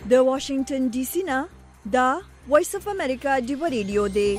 د واشنگټن ډي سي نه دا وایس اف امریکا دی ریډیو دی.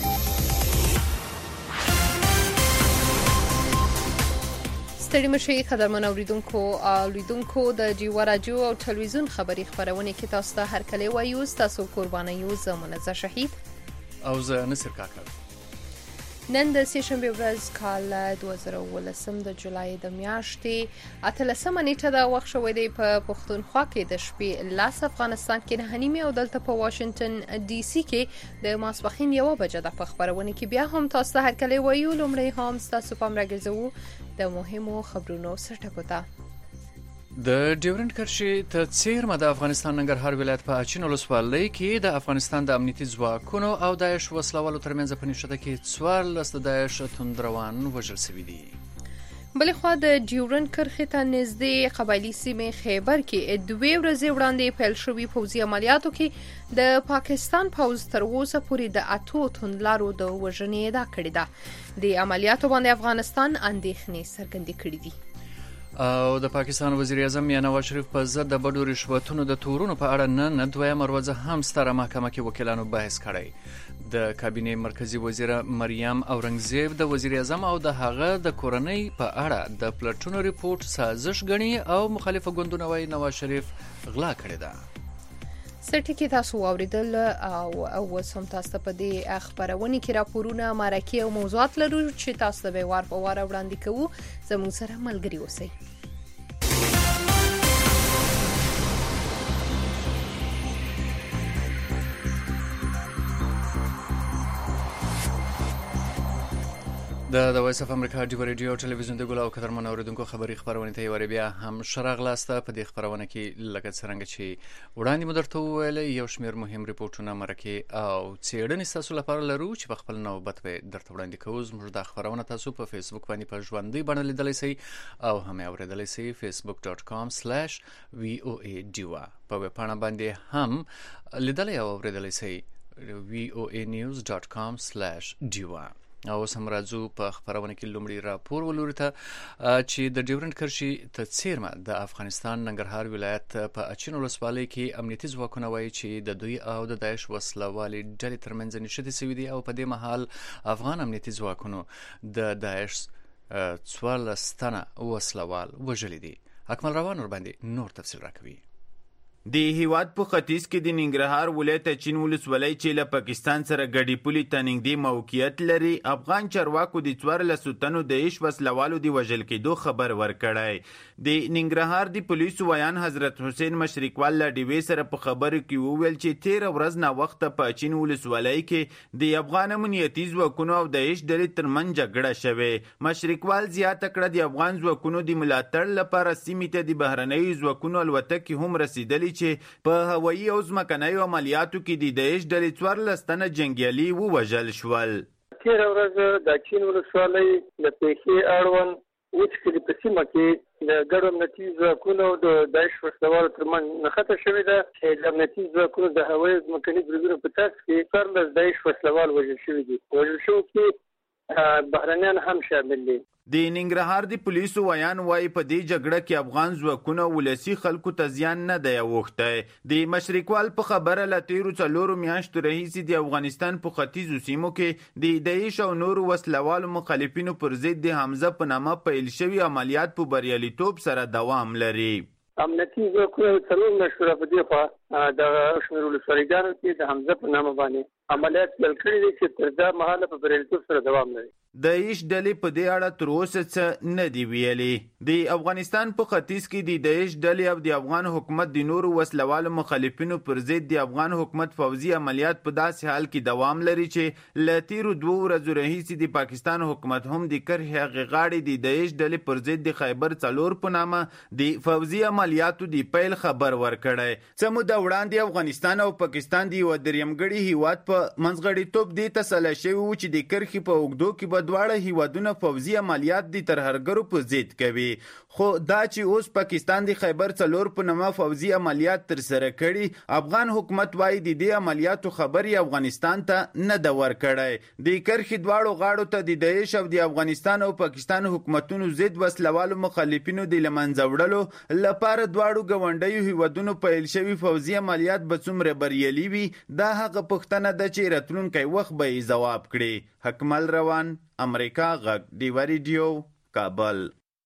ستړي مشي قدرمن اوریدونکو د جیوا رادیو او ټلویزیون خبری خبرونه کې تاسو ته هر کله وایو تاسو قرباني یو زمونږ شهید او زه نصر کاکړ. نن د سهشنبه ورځ کال 2018 د جولای د میاشتې 18 نیټه دا وخت شوې دی په پښتونخوا کې د شپې لاس افغانستان کې نه نیمه او دلته په واشنگټن ډي سي کې د ماسپخین 1 بجې د خبرونه کې بیا هم تاسو ته هر کله وایو. لومړی هم تاسو پام راګرځو د مهمو خبرونو سرټکو ته. د ډیورنډ کرښې ته څیرمه د افغانستان ننګرهار ولایت په اچین ولسوالۍ کې د افغانستان د امنیتي ځواکونو او داعش وسلوالو ترمنځ په نښته کې 14 د داعش توندروان وژل شوي دي. بلې خوا د ډیورنډ کرښې ته نږدې قبایلي سیمې خیبر کې 2 ورځې وړاندې پیل شوي پوځي عملیاتو کې د پاکستان پوځ تر اوسه پورې د 8 توندلارو د وژنې ادعا کړې ده. د عملیاتو باندې افغانستان اندېښنې څرګندې کړې دي. او د پاکستان وزیر اعظم نواز شریف په ضد د بډو رشوتونو د تورونو په اړه نن دویمه ورځ هم ستره محکمه کې وکیلانو بحث کړی. د کابینې مرکزی وزیر مریم اورنګزیب د وزیر اعظم او د هغه د کورنۍ په اړه د پلټونو ریپورت سازش غني او مخالفه ګوندونه وايي نواز شریف غلا کړی ده. سټی کې تاسو اوریدل او سم تاسو په دې خبرونه کې راپورونه مارکي او موضوعات لرو چې تاسو به وار په وار وړاندې کوو. زموږ سره ملګری اوسئ. د وایس اف امریکا دی ریډیو ټلویزیون د ګل او قدرمن اوریدونکو خبری خبرونه ته وری بیا هم شراغلاسته په دې خبرونه کې لکه څنګه چې وړاندې مدرته ویل یو شمیر مهم ریپورتونه مرکه او څېړنې تاسو لپاره لرو چې په خپل نوبت به درته وړاندې کوو. زموږ د خبرونه تاسو په فیسبوک باندې په ژوندۍ بڼه لیدلی شئ او هم اوریدلی شئ facebook.com/voa diwa په ویب پاڼه باندې هم لیدلی او اوریدلی شئ voanews.com/diwa. او سم راځو په خبرونه کې لومړی راپور ولوري ته چې د ډیورنډ کرښې ته څیرمه د افغانستان ننګرهار ولایت په اچین ولسوالۍ کې امنیتي ځواکونه وايي چې د دوی او د داعش وسلوالي ډلې ترمنځ نښتې شوې دي او په دې مهال افغان امنیتي ځواکونو د داعش 14 تنه وسلوال وژلي دي. اکمل روان ور باندې نور تفصیل راکوي. د هیواد په ختیځ کې د ننګرهار ولایت اچین ولسوالۍ چې له پاکستان سره ګډي پولي ته نږدې موقعیت لري افغان چارواکو د 14 تنو د داعش وسلوالو د وژل کېدو خبر ورکړی. د ننګرهار د پولیسو ویان حضرت حسین مشرقوال له ډیوې سره په خبرو کې وویل چې 13 ورځ نه وخت په اچین ولسوالۍ کې د افغان امنیتي ځواکونو او داعش ډلې ترمنځ جګړه شوې. مشرقوال زیاته کړه د افغان ځواکونو د ملاتړ لپاره سیمې ته د بهرنیو ځواکونو الوتکې هم رسیدلې چې په هوایي او ځمکنیو عملیاتو کې د داعش ډلې 14 تنه جنګیالي ووژل شول. 13 ورځې د اچین ولسوالۍ د پیښې اړوند اوس کې په سیمه کې د ګډو امنیتي ځواکونو د داعش وسلوالو ترمنځ نښته شوې ده چې د امنیتي ځواکونو د هوایي ځمکني بریدونو په ترڅ کې 14 داعش وسلوال وژل شوي دي. وژل شوي کې بهرنیان هم شامل دي. د ننګرهار د پولیسو ویان وايي په دې جګړه کې افغان ځواکونه ولسی خلکو ته زیان نه دی اوښتی. د مشرقوال په خبره له 13 میاشتو راهیسې د افغانستان په ختیځو سیمو کې د داعش او نورو وسلوالو مخالفینو پر ضد د حمزه په نامه پیل شوي عملیات په بریالیتوب سره دوام لري. امنیتي ځواکونه څلور مشوره په دې خوا د شمېر ولسوالیګانو کې د حمزه په نامه باندې عملیات پیل کړي دي چې تر دا مهاله په بریالیتوب سره دوام لري. داعش ډلې په دې اړه تر اوسه څه نه دی ویلي. د افغانستان په ختیځ کې د داعش ډلې او د افغان حکومت د نورو وسلوالو مخالفینو پر ضد د افغان حکومت پوځي عملیات په داسې حال کې دوام لري چې له تیرو 2 ورځو راهیسې د پاکستان حکومت هم د کرښې هغې غاړې د داعش ډلې پر ضد د خیبر 4 په نامه د پوځي عملیاتو د پیل خبر ورکړی. څه موده وړاندې افغانستان او پاکستان د یو درېیمګړي هیواد په منځغړیتوب دې ته سلا شوي و چې د کرښې په اوږدو کې به دواړه هیوادونه پوځي عملیات دي ترهګرو په ضد کوي، خو دا چې اوس پاکستان د خیبر څلور په نامه پوځي عملیات ترسره کړي، افغان حکومت وايي د دې عملیاتو خبري افغانستان ته نه ده ورکړی. د کرښې دواړو غاړو ته د داعش او د افغانستان او پاکستان حکومتونو ضد وسلوالو مخالفینو د له منځه وړلو لپاره دواړو ګاونډیو هیوادونو پیل شوي پوځي عملیات به څومره بریالي وي، دا هغه پوښتنه ده چې راتلونکی وخت به یې ځواب کړي. حکمل روان، امریکا غږ، ډیوه ریډیو، کابل.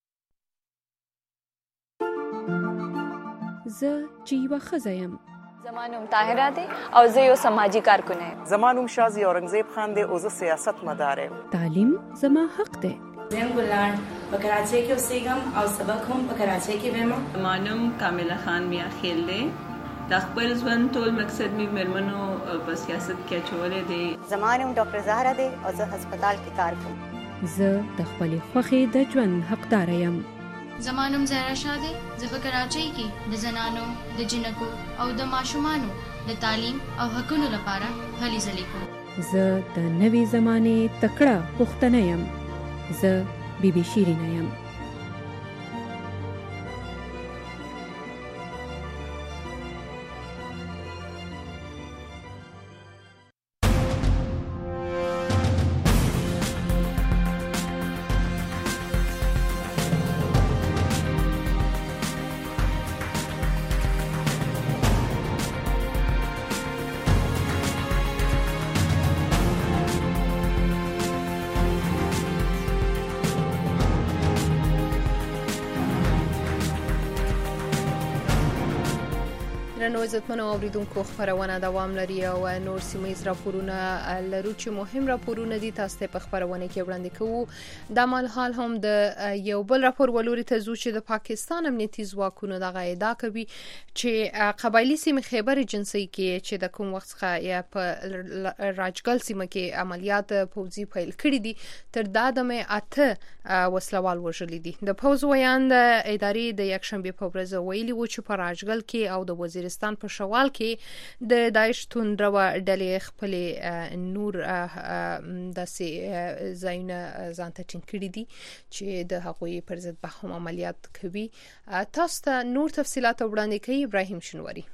زه چې یوه ښځه یم. زما نوم طاهره دی او زه یو سماجي کارکونه یم. زما نوم شازي اورنګزیب خان دی او زه سیاست مدار یم. تعلیم زما حق دی. زم ګلان په کراچۍ کې اوسېږم او سبق هم په کراچۍ کې وایم. زما نوم کامله خان میا خیل دی. د خپل ژوند ټول مقصد می مېرمنو په سیاست کې اچولې دی. زما نوم ډاکټر زهرا دی او زه هسپتال کې کار کوم. زه د خپلې خوښې د ژوند حقدار یم. زما نوم زهرا شاه دی. زه په کراچۍ کې د زنانو، د جنکو او د ماشومانو د تعلیم او حقونو لپاره هلې ځلې کوم. زه د نوې زمانې تکړه پښتنه یم. زه بی بی شیرینه یم. عزتمنو اوریدونکو خبرونه دوام لري او نور سیمه راپورونه لرو چې مهم راپورونه دي تاسو ته په خبرونه کې وړاندې کوو. د مالحال هم د یو بل راپور ولوري ته زو چې د پاکستان امنیتي ځواکونو د غایدا کوي چې قبایلی سیمه خیبر جنسي کې چې د کوم وخت څخه یا په راجګل سیمه کې عملیات پوځي پیل کړي دي تر دا دمه اته وسلوال وژل دي. د پوز ویان د ادارې د یکشنبه په ورځ ویلي و چې په راجګل کې او د وزیرستان په شوال کې د داعش توندرو ډلې خپل نور داسې ځایونه ځان ته ټینګ کړي دي چې د هغوی پر ضد به هم عملیات کوي. تاسو ته نور تفصيلات وړاندې کوي ابراهیم شنواری.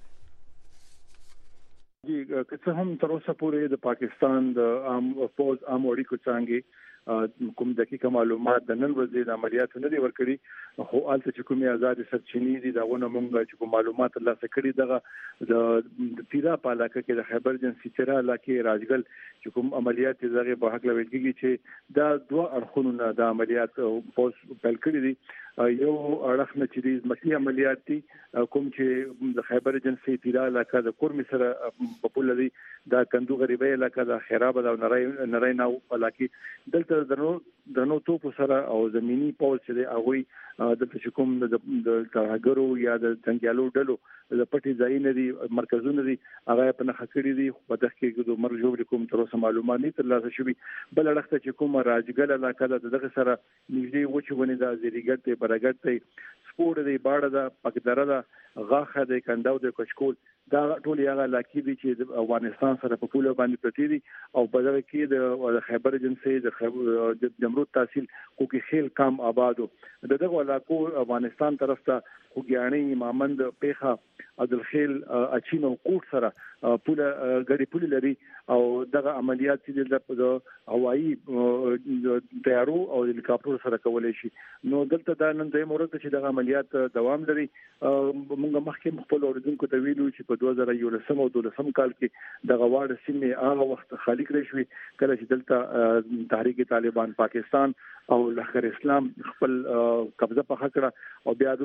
که څه هم تر اوسه پورې د پاکستان د عام فوج عام اړیکو څنګه کوم دقیقه معلومات د نن ورځې د عملیاتو نه دی ورکړي، خو البته چې کومې آزاد سرچینې دي داونه مونږ چې کوم معلومات ترلاسه کړي دغه د پیرا په علاقه کې د خیبر جنسي تیرا علاقې راجګل چې کوم عملیات دغه په حق لوي کېږي چې دا دوه اړخونه د عملیات پوس پیل کړي دي. یو اړخ نه چې د مخکې عملیات دي کوم چې د خیبر جنسي تیرا علاقه د کورم سره په پوله دي، دا کندو غریبه علاقه د خیراب او نری ناو علاقه دلته درنو توپ سره او زمینی پوز چې هغه د کوم د ترهګرو یا د څنګهالو ډلو د پټي ځای نه دي مرکزونه دي هغه په نخښه کړی دي. په دغه کې د مرجو کوم تر اوسه معلومات نه ترلاسه شوي. بل اړخ ته چې کوم راجګل علاقه د دغه سره نږدې وچونه د زیریګټ برګټ سپور دی باړه د پکدره د غاخه د کنداو د کچکول دا ټول یغه علاقې دي چې د افغانستان سره په پوله باندې پرتی دي او په دغه کې د خیبر جنسي د جمرود تحصیل کوکي خیل کام آبادو دغه علاقو افغانستان طرف ته خوګیانی مامند پیخه عبدالخیل اچین او کوټ سره پوله غړي پوله لري او دغه عملیات چې د هوایي تیارو او هلیکاپټر سره کولای شي. نو دلته دا نن د مورد چې دغه عملیات دوام لري. موږ مخکې خپل اوریدونکو ته ویلو چې په 2011 او 2012 کال کې د غواړ سیمه هغه وخت خالی کړی شوی کله چې دلته تحریک طالبان پاکستان او لخر اسلام خپل قبضه په خکړه او بیا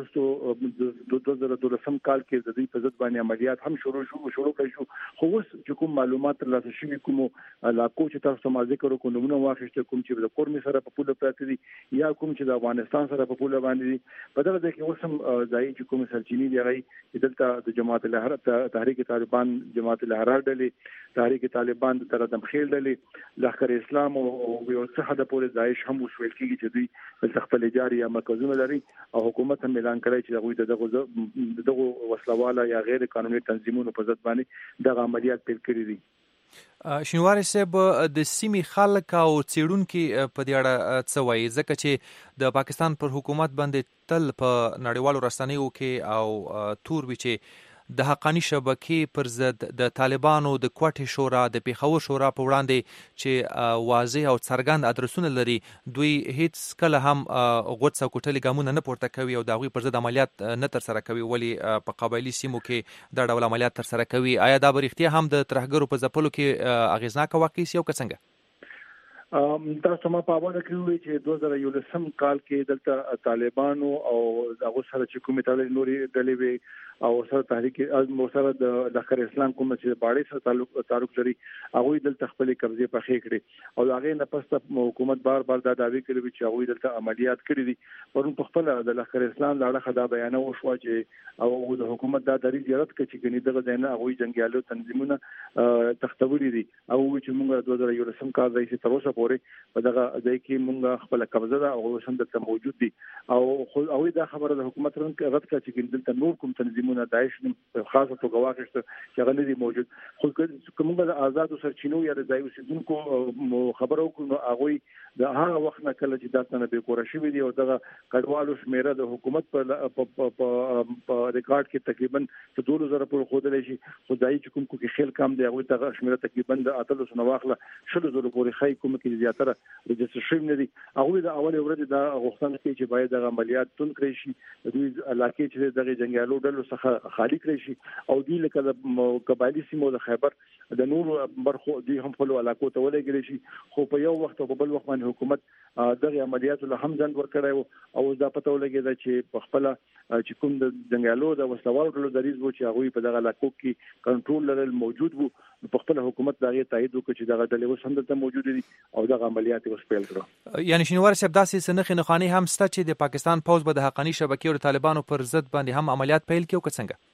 د 2012 کال کې د دې په ضد باندې عملیات هم شروع کړي شو. خو اوس چې کوم معلومات ترلاسه شوي کوم علاقو چې تاسو ما ذکر وکړو نمونه واخیسته کوم چې د کورمي سره په پوله پراته دي یا کوم چې د افغانستان سره په پوله باندې دي په دغه ځای کې اوس هم ځای چې کوم سرچینې دی هغه دلته د جماعت الحرار تحریک طالبان جماعت الحرار ډلې تحریک طالبان د تردم خیل ډلې لخر اسلام او یو څه حد پورې داعش هم وسوي کېږي چې دوی په خپل جاري یا مرکزونه لري او حکومت هم اعلان کړی چې دغه وسلواله یا غیر قانوني تنظیمونو په ضد باندې دغه عملیات پیل کړي دي. شینواری صاحب د سیمې خلک او څېړونکي په دې اړه څه وایي ځکه چې د پاکستان پر حکومت باندې تل په نړیوالو رسنیو کې او تور وي چې د حقانی شبکې پر ضد د طالبانو د کوټې شورا د پیښور شورا په وړاندې چې واضح او څرګند ادرسونه لري دوی هیڅ کله هم غوڅ او کوټلي ګامونه نه پورته کوي او د هغوی پر ضد عملیات نه ترسره کوي ولی په قبایلي سیمو کې دا ډول عملیات ترسره کوي آیا دا به رښتیا هم د ترهګرو په ځپلو کې اغیزناکه واقع سي او که څنګه؟ تاسو ما په اړه کې وی چې 2011 کال کې دلته طالبانو او هغه سره چې کومې ټولې نوري ډلې وي او سره تحریک سره د لخر اسلام کوم چې باړې سره تعلق لري هغه دلته خپل قبضه په خې کړي او هغه نه پس حکومت بار دا دعوی کوي چې هغه دلته عملیات کړي دي پرون په خپل د لخر اسلام لاړه خدا بیان او شو چې او د حکومت دا دری زیارت کوي چې ګنې دغه ځای نه هغه جنگیالو تنظیمونه تختوري دي او چې موږ 2011 کال راځي تر اوسه پورې په دغه ځای کې موږ خپل قبضه ده او سم دلته موجود دي او دا خبره د حکومت رد کړه چې دلته نور کوم تنظیم داعش خاصه توګه واقعسته چې هغه نه دي موجود خو کومه د آزاد سرچینو یا د ځای اوسیدونکو خبرو کو نو هغه د هغه وخت نه کله چې داسنه به کور شي وي او دغه کډوالو شمیره د حکومت په ریکارډ کې تقریبا 2000 پر خوده شي خدای چې کوم کې خیل کم دی هغه ته شمیره تقریبا د 800 نواخله 10000 پورې خای کوم کې زیاتره رجستر شوی نه دي هغه د اول ورځ د غوښتنه کوي چې باید د عملیات تون کړی شي د علاقې چې دغه جنگیالو ډلو څخه خالی کړی شي او دی لکه د قبایلی سیمو د خیبر د نور برخو دی هم خپل علاقو ته ولګل شي خو په یو وخت او په بل وخت باندې حکومت دغه عملیات له هم ځند ور کړی او دا پته ولګی چې په خپل چې کوم د جنگیالو د وسلوالو ډلو دریز وو چې هغه په دغه علاقو کې کنټرول لرل موجود وو په خپل حکومت دغه تایید وکړي چې دغه ډلې وسم دلته موجود دي او دغه عملیات وسپیل کړو یعنی شینوار صاحب داسې سنخې نخانی هم ست چې د پاکستان پوز به د حقانی شبکې او طالبانو پر ضد باندې هم عملیات پیل کړي او څنګه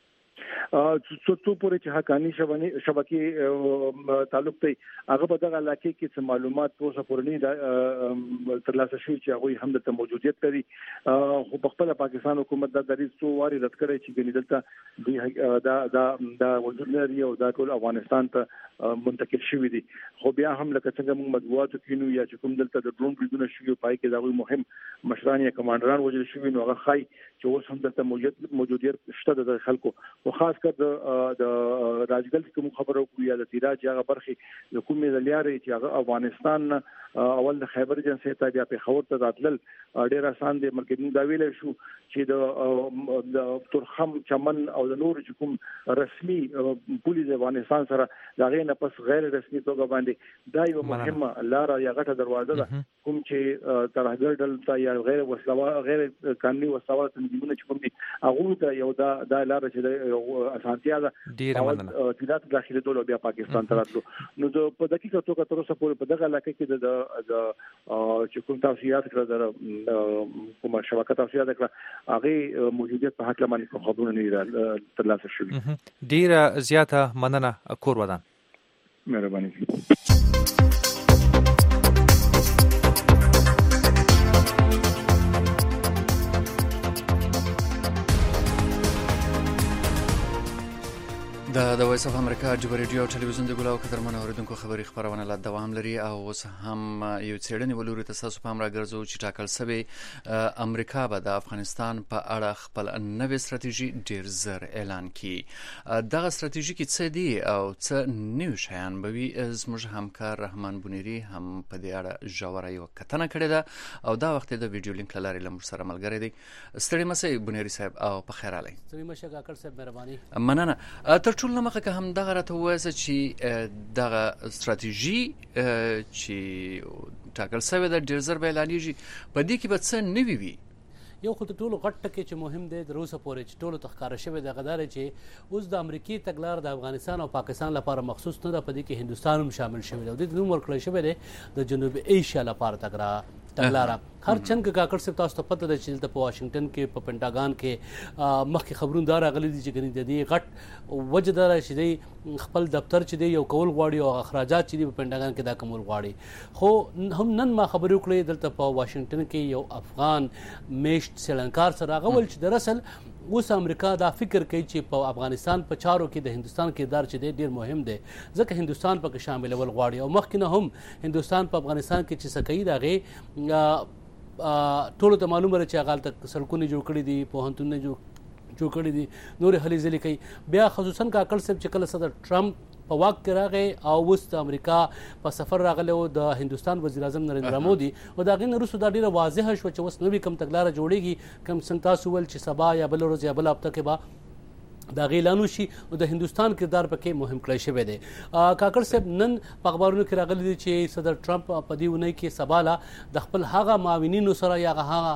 څو پورې چې حقانی شبکې تعلق دی هغه په دغه علاقې کې څه معلومات اوسه پورې ترلاسه شوی چې هغه هم د موجودیت لري خو په خپل پاکستان حکومت د دریځ څو واري رد کړی چې ګنې دلته دا وجود لري او دا ټول افغانستان ته منتقل شوی دي خو بیا هم لکه څنګه موږ مطبوعاتو کې نو یا چې کوم دلته د ډرون بریدونه شوی پای کې دا مهم مشران یا کمانډران وجل شوی نو هغه خای چې اوس هم دلته موجودیت شته د خلکو او خاص کر د راجګل کوم خبرو کو یا د تیراج هغه برخه د کومې د لیارې چې هغه افغانستان اول د خیبر جنسي ته بیا په خبر ته راتلل ډیر آسان دي مرکزي دا ویل شو چې د ترخم چمن او د نور چې کوم رسمي پولیس افغانستان سره دا غي نه پس غیر رسمي توګه باندې دا یو مهمه لار یا غټه دروازه ده کوم چې ترهګر دلته یا غیر وسلوال غیر قانوني وسلوال تنظیمونه چې کوم دي هغه ته یو دا لار چې اسانتیا ده ډیر مننه چې داخلي دولت بیا پاکستان ته راتلو نو په دقیقه توګه تر اوسه پورې په دغه علاقه کې د چې کوم توصيات کړل کوم شبکه توصيات کړل هغه موجودیت په حق لمن خبرونه نه ترلاسه شوې ډیر زیاته مننه کور ودان مهرباني د وایس اف امریکا جبر ریډیو او ټلویزیون د ګلاو قدرمن اوریدونکو خبري خبرونه لا دوام لري او اوس هم یو څېړنې ولوري تاسو په امر راګرځو چې ټاکل سوی امریکا به د افغانستان په اړه خپل نوې ستراتیژي ډیر زر اعلان کړي دغه ستراتیژي کې څه دي او څه نیو شیان به وي زموږ همکار رحمان بونيري هم په دې اړه ژوره یو کتنه کړې ده او دا وخت د ویډیو لینک لاري لمر سره ملګری دی ستړي مسئ بونيري صاحب او په خیر علي ستړي مشه کاکړ صاحب مهرباني مننه تر ټولو مخه که هم دغه راته وایي چې دغه ستراتیژي چې ټاکل شوې ده ډېر زر به اعلانېږي په دې کې به څه نوي وي یو خو د ټولو غټ ټکی چې مهم دی د روسه پورې چې ټولو ته ښکاره شوی دغه دا چې اوس د امریکې تګلار د افغانستان او پاکستان لپاره مخصوص نه ده په دې کې هندوستان هم شامل شوی دی او د نوم ورکړی شوی دی د جنوبي ایشیا لپاره تګلار تګلاره هر چنګ کاکړ صاحب تاسو ته پته ده چې دلته په واشنگټن کې په پینټاګان کې مخکې خبرونه دا راغلي دي چې ګنې د دې غټ وجه دا چې دی خپل دفتر چې دی یو کول غواړي او اخراجات چې دی په پینټاګان کې دا کول غواړي خو هم نن ما خبرې وکړې دلته په واشنگټن کې یو افغان میشت سیلانکار سره هغه ول چې دراصل اوس امریکا دا فکر کوي چې په افغانستان په چارو کې د هندستان کردار چې دی ډیر مهم دی ځکه هندستان پکې شاملول غواړي او مخکې نه هم هندستان په افغانستان کې چې څه کوي د هغې ټولو ته معلومه ده چې هغه هلته سړکونه جوړ کړي دي پوهنتونونه جوړ کړي دي نورې هلې ځلې کوي بیا خصوصا کاکړ صاحب چې کله صدر ټرمپ په واک کې راغی او اوس د امریکا په سفر راغلی و د هندوستان وزیر اعظم نریندرا مودي او د هغې نه وروسته دا ډېره واضحه شوه چې اوس نوې کوم تګلاره جوړېږي کوم څنګه تاسو وویل چې سبا یا بله ورځ یا بله هفته کې به دا اعلان وشي او د هندوستان کردار پکې مهم کړی شوی دی کاکړ صاحب نن په اخبارونو کې راغلی دی چې صدر ټرمپ په دې اونۍ کې سبا د خپل هغه معاونینو سره یا هغه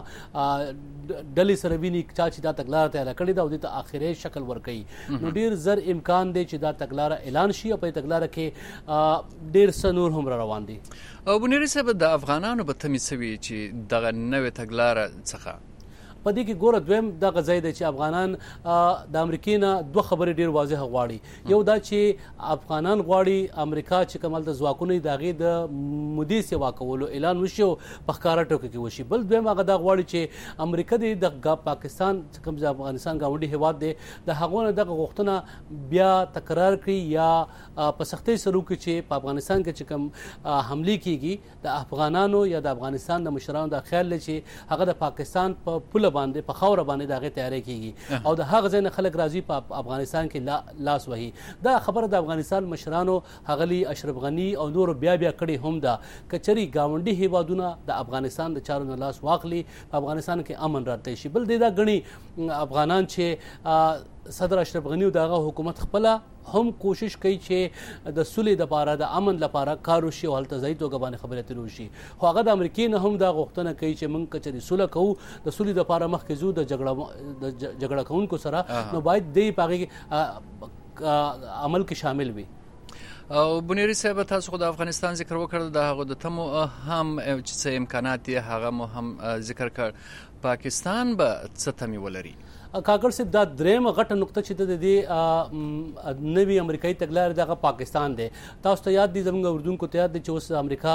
ډلې سره ویني چې دا تګلاره تیاره کړې ده او دې ته آخري شکل ورکوي نو ډېر زر امکان دی چې دا تګلاره اعلان شي او په دې تګلاره کې ډېر څه نور هم روان دي او بنيري صاحب د افغانانو به تمې سوي چې دغه نوې تګلاره څخه په دې کې ګوره دویم دغه ځای دی چې افغانان د امریکې نه دوه خبرې ډېر واضحه غواړي یو دا چې افغانان غواړي امریکا چې کوم هلته ځواکونه د هغې د مودې سیوا کولو اعلان وشي او په ښکاره ټوکو کې وشي بل دویم هغه دا غواړي چې امریکا د پاکستان چې کوم افغانستان ګاونډي هېواد دی د هغو نه دغه غوښتنه بیا تکرار کړي یا په سختۍ سره وکړي چې په افغانستان کې چې کوم حملې کېږي د افغانانو یا د افغانستان د مشرانو دا خیال دی چې هغه د پاکستان په پوله باندې په خاوره باندې د هغې تیاری کېږي او د هغه ځای نه خلک راځي په افغانستان کې لاس وهي دا خبره د افغانستان مشرانو ښاغلي اشرف غني او نورو بیا کړې هم ده که چېرې ګاونډي هېوادونه د افغانستان د چارو نه لاس واخلي په افغانستان کې امن راتلی شي بل دی دا ګڼي افغانان چې صدر اشرف غني او دغه حکومت خپله هم کوشش کوي چې د سولې دپاره د امن لپاره کار وشي او هلته ځایي توګه باندې خبرې اترې وشي خو هغه د امریکې نه هم دا غوښتنه کوي چې موږ که چېرې سوله کوو د سولې دپاره مخکې ځو د جګړه کوونکو سره نو باید دی په هغې عمل کې شامل وي او بنيري صاحب تاسو خو د افغانستان ذکر وکړ د هغو د تمو هم چې څه امکانات دي هغه مو هم ذکر کړ پاکستان به څه تمې ولري کاکړ صاحب دا درېیمه غټه نقطه چې د دې نوي امریکایي تګلارې دغه پاکستان دی تاسو ته یاد دي زموږ اردوونکو ته یاد دي چې اوس امریکا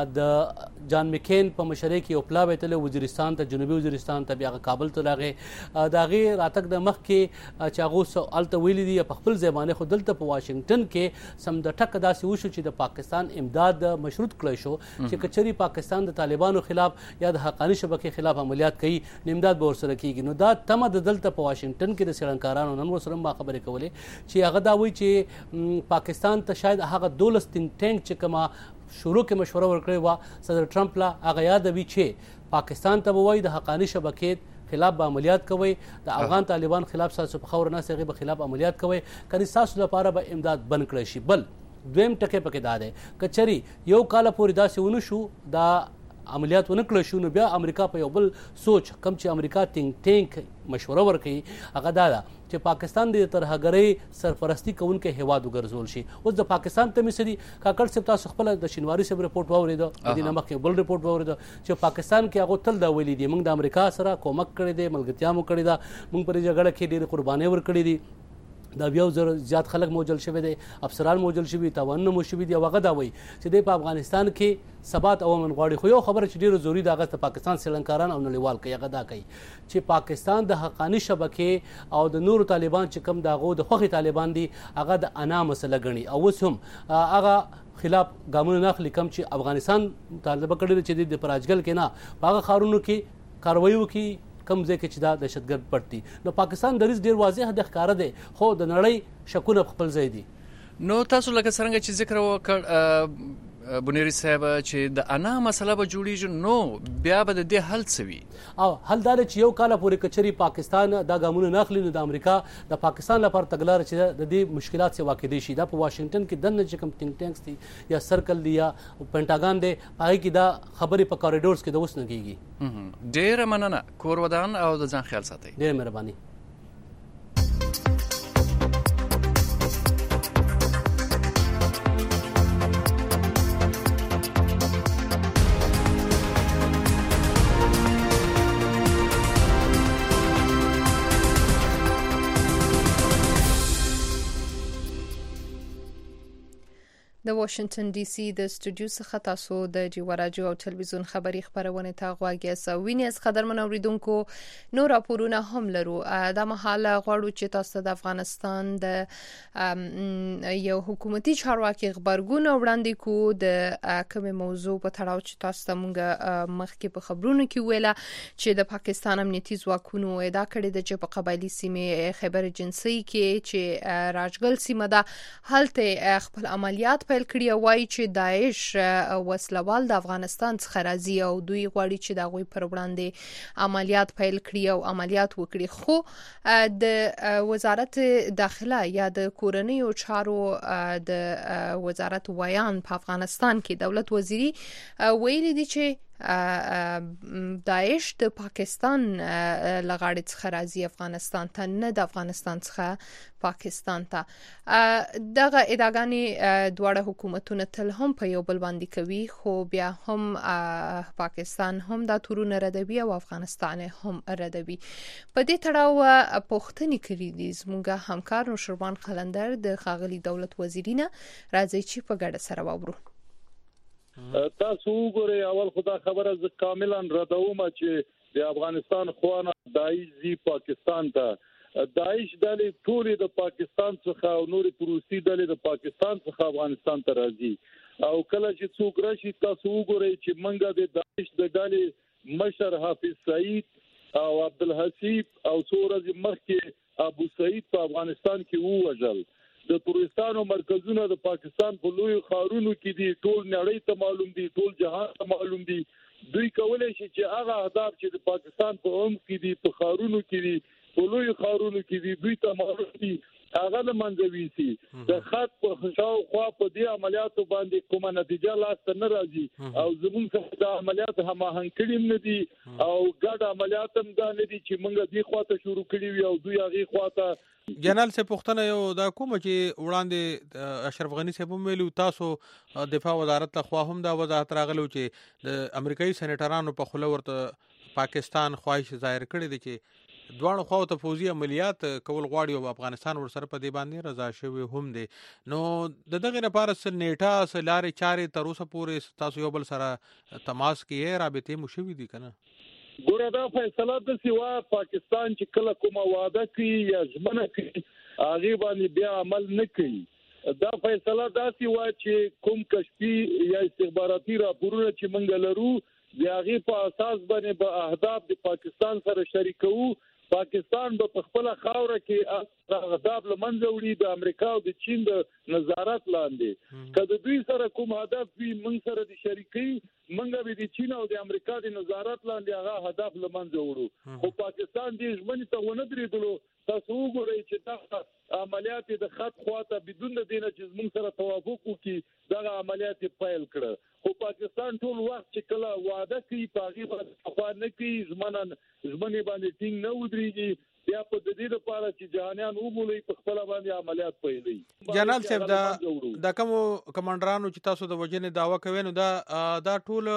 د جان مکین په مشرۍ کې یو پلاوی تللی وزیرستان ته جنوبي وزیرستان ته بیا هغه کابل ته راغی د هغې راتګ د مخکې چې هغه اوس هلته ویلي دي په خپل ځای باندې خو دلته په واشنګټن کې سم د ټکه داسې وشو چې د پاکستان امداد مشروط کړی شو چې که چېرې پاکستان د طالبانو خلاف یا د حقاني شبکې خلاف عملیات کوي نو امداد به ورسره کېږي نو دا تمه د دلته په واشنګټن کې د څېړنکارانو نن ورسره ما خبرې کولې چې هغه دا وایي چې پاکستان ته شاید هغه 12 تینک ټینک چې کومه شروع کې مشوره ورکړې وه صدر ټرمپ له هغه یادوي چې پاکستان ته به وایي د حقاني شبکې خلاف به عملیات کوئ د افغان طالبان خلاف ستاسو په خاوره ناست هغې به خلاف عملیات کوئ کنې ستاسو لپاره به امداد بند کړی شي بل دویم ټکی پکې دا دی که چېرې یو کاله پورې داسې ونه شو دا عملیات ونه کړی شو نو بیا امریکا په یو بل سوچ کم چې امریکا ټینک مشوره ورکوي هغه دا ده چې پاکستان د ترهګرۍ سرپرستي کوونکی هیواد وګرځول شي اوس د پاکستان ته مې سړي کاکړ صاحب تاسو خپله د شینواري صاحب رپورټ واورېده د دې نه مخکې بل رپورټ واورېده چې پاکستان کې هغو تل دا ویلي دي موږ د امریکا سره کومک کړی دی ملګرتیا مو کړې ده موږ په دې جګړه کې ډېرې قربانۍ ورکړې دي دا 2,000 زیات خلک موجل شوی دی افسران موجل شوي تاوانونه مو شوي دي او هغه دا وایي چې دی په افغانستان کې ثبات او امن غواړي خو یو خبره چې ډېره ضروري ده هغه د پاکستان څېړنکاران او نړیوال کوي هغه دا کوي چې پاکستان د حقاني شبکې او د نورو طالبان چې کوم د هغو د خوښې طالبان دي هغه د انا مسله ګڼي او اوس هم هغه خلاف ګامونه نه اخلي کوم چې افغانستان مطالبه کړې ده چې د پراجګل کې نه په هغه ښارونو کې کاروایي وکړي کم ځای کې چې دا دهشتګرد پټ دي نو پاکستان دریځ ډېر واضح د ښکاره دی خو د نړۍ شکونه په خپل ځای دي نو تاسو لکه څرنګه چې ذکر وکړ بنيري صاحب چې د انا مسله به جوړیږي نو بیا به د دې حل څه وي او حل دا چې یو کاله پورې کچري پاکستان دا ګامونه نه اخلي نو د امریکا د پاکستان لپاره تګلاره چې د دې مشکلات څخه واقع دي شي دا په واشنګټن کې دنه چې کوم ټینک ټینکس دي یا سرکل دي یا پینټاګان دی هغه کې دا خبرې په کاریډورز کې د اوس نه کېږي ډېره مننه کور ودان او د ځان خیال ساتئ ډېره مهرباني د واشنگټن ډي سي د سټوډیو څخه تاسو د جیو راډیو او ټلویزیون خبری خبرونه ته غواړئ سوینې قدرمن اوریدونکو نور راپورونه هم لرو. د مهاله غواړو چې تاسو د افغانستان د یو حکومتي چارواکي خبرګون وړاندې کو د کوم موضوع په تړاو چې تاسو ته مونږ مخکې په خبرونو کې ویله چې د پاکستان امنیتي ځواکونو ادعا کړې ده چې په قبایلی سیمه خیبر جنسي کې چې راجګل سیمه ده هلته خپل عملیات پیل کړی وای چې داعش وسلوال د افغانستان څخه راځي او دوی غواړي چې د غوي پر وړاندې عملیات پیل کړي او عملیات وکړي. خو د وزارت داخله یا د کورنیو چارو د وزارت ویان په افغانستان کې دولت وزیری ویلي دي چې داعش د پاکستان لغړی څخه راځي افغانستان ته نه د افغانستان څخه پاکستان ته. دغه ادعاګانې دواړه حکومتونه تل هم په یو بل باندې کوي خو بیا هم پاکستان هم دا تورونه ردوي او افغانستان هم ردوي. په دې تړاو پوښتنې کړې دي زموږ همکار نوشربان قلندر د ښاغلي دولت وزیرینه راځي چې په ګډه سره واورو. تاسو وګورئ اول خدا خبره ز کاملا ردوم چې د افغانستان خوانه داعش پاکستان ته داعش ډلې ټول د پاکستان څخه او نور پروسي ډلې د پاکستان څخه افغانستان ته راځي او کله چې څوک راشي تاسو وګورئ چې منګه د داعش د ډلې مشر حافظ سعید او عبدالحسیب او څورز مخکې ابو سعید په افغانستان کې ووژل. د تورستانو مرکزونه د پاکستان په لوی خارونو کې دي ټول نړۍ ته معلوم دي ټول جهان ته معلوم دي. دوی کولای شي چې هغه اهداف چې د پاکستان په عمق کې دي په خارونو کې دي په لوی خارونو کې دي دوی ته معلوم دي هغه د منځوي سي د خط په شاو خوا په دې عملیاتو باندې کومه نتیجه لاسته نه راځي او زموږ څخه د عملیات هماهنګ کړي نه دي او ګډ عملیات هم دا نه دي چې موږ دې خواته شروع کړی وي او دوی هغه خواته. جنرال سے پوښتنه یو دا کوم چې وړاندې اشرف غنی صاحب ویلو تاسو دفاع وزارت ته خوا هم دا وضاحت راغلو چې د امریکایي سېنیټرانو په خله ورته پاکستان خواهش ظاهر کړی دی چې دوه خواو ته فوزي عملیات کول غواړي او افغانستان ورسره په دې باندې رضا شوی هم دی. نو دغه لپاره سنیټا سلارې چارې تر اوسه پورې تاسو یو بل سره تماس کې رابطې مو شوي دي کنه؟ ګوره دا فیصله د سیوا پاکستان چې کله کومه وعده کوي یا ژمنه کوي هغه باندې بیا عمل نه کوي. دا فیصله دا سیوا چې کوم کشفي یا استخباراتي راپورونه چې موږ لرو د هغه په اساس باندې به اهداف د پاکستان سره شریکو. پاکستان په خپل خاوره کې اهداف لمنځه وړي د امریکا او د چین د نظارت لاندې کله دوی سره کوم هدف وي موږ سره د شریکي موږ به د چین او د امریکا د نظارت لاندې هغه هدف لمنځه وړو خو پاکستان دې ژمنې ته ونه درېدلو. تاسو وګورئ چې دا عملیات د خط خواته بدون د دینه چې موږ سره توافق وکړي دا عملیات پیل کړه خو پاکستان ټول وخت چې کله وعده کوي پاغي باندې نه کوي ژمنې باندې ټینګ نه ودرېږي بیا په دې لپاره چې جهانيان وګولي په خپل باندې عملیات پیلوي. جنرال صاحب دا کوم کمانډرانو چې تاسو د وجنې داوا کوي نو دا ټول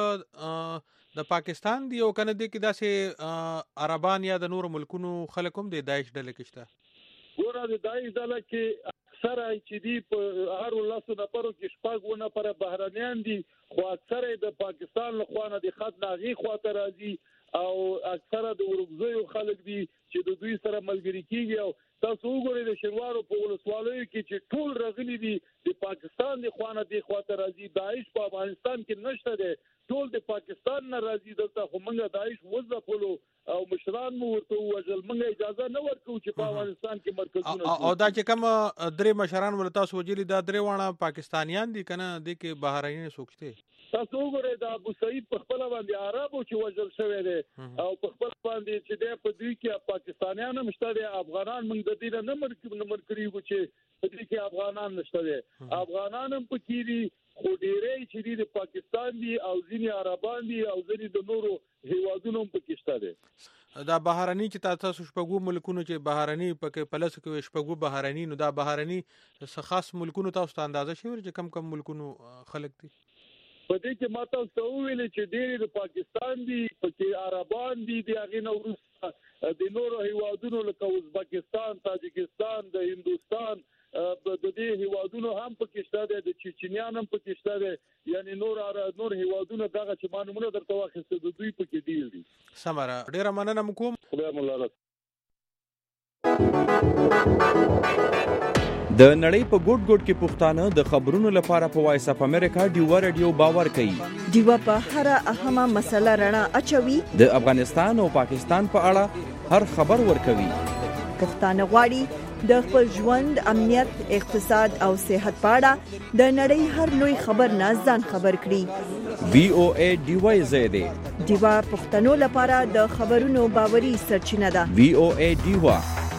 د پاکستان دی او کنه دی کې داسې عربان یا د نور ملکونو خلک هم د داعش ډله کې شته؟ ګوره د داعش ډله کې اکثره چې دی په هر لاسو نفرو کې شپږ نفر بهرانيان دي خو اکثره د پاکستان له خوا نه د خط ناغي خواته راځي او اکثره د ورغزیو خلک دي چې د دوی سره ملګری کیږي. او تاسو وګورئ د شنوارو په ولسوالیو کې چې ټول راغلي دي د پاکستان د خوانه دی خواته راځي. داعش په افغانستان کې نشته دی ټول د پاکستان نه راځي دلته خو موږ داعش وځپلو او مشران مو ورته وژل موږ اجازه نه ورکو چې په افغانستان کې مرکزونه او دا چې کوم درې مشران ولتا سوجلي دا درې وانه پاکستانیان دي کنه د کې بهراني سوچته. تاسو وګورئ دا ابو سعید په خپل باندې عربو چې وژل شوی دی او په خپل باندې چې د په دوی کې پاکستانیان هم شته دي افغانان موږ د دې نه مرکړي چې په دې کې افغانان نشته دي افغانان هم پکې دي خو ډېرې چې د پاکستان دي او ځینې عربان دي او ځینې د نورو هیوادونو هم پکې شته دي. دا بهراني چې تاسو شپږو ملکونو چې بهراني پکې پلس کې شپږو بهراني نو دا بهراني خاص ملکونو تاسو ته اندازه شوی چې کم ملکونو خلک دي په دې کې ماته ویل چې ډېر د پاکستان دي پکې عربان دي د هغه نورو د نورو هیوادونو لکه ازبکستان تاجکستان د هندوستان د دې هیوادونو هم پکې شته د چچنیان هم پکې شته دي، یعنی نور هیوادونه دغه چې مانونه درته واخیسته د دوی پکې ډیر دي. سمره ډیره مننه کوم. خدای مولارت. د نړۍ په ګوټ ګوټ کې پښتانه د خبرونو لپاره په وایس اپ امریکا ډیوا رادیو باور کوي. ډیوا په هر اهمه مسله رڼا اچوي. د افغانستان او پاکستان په اړه هر خبر ورکوي. پښتانه غواړي د خپل ژوند، امنیت، اقتصاد او صحت په اړه د نړۍ هر لوی خبر نه ځان خبر کړي. VOA ډیوا زیاده ډیوا پښتنو لپاره د خبرونو باوري سرچینه ده. VOA ډیوا.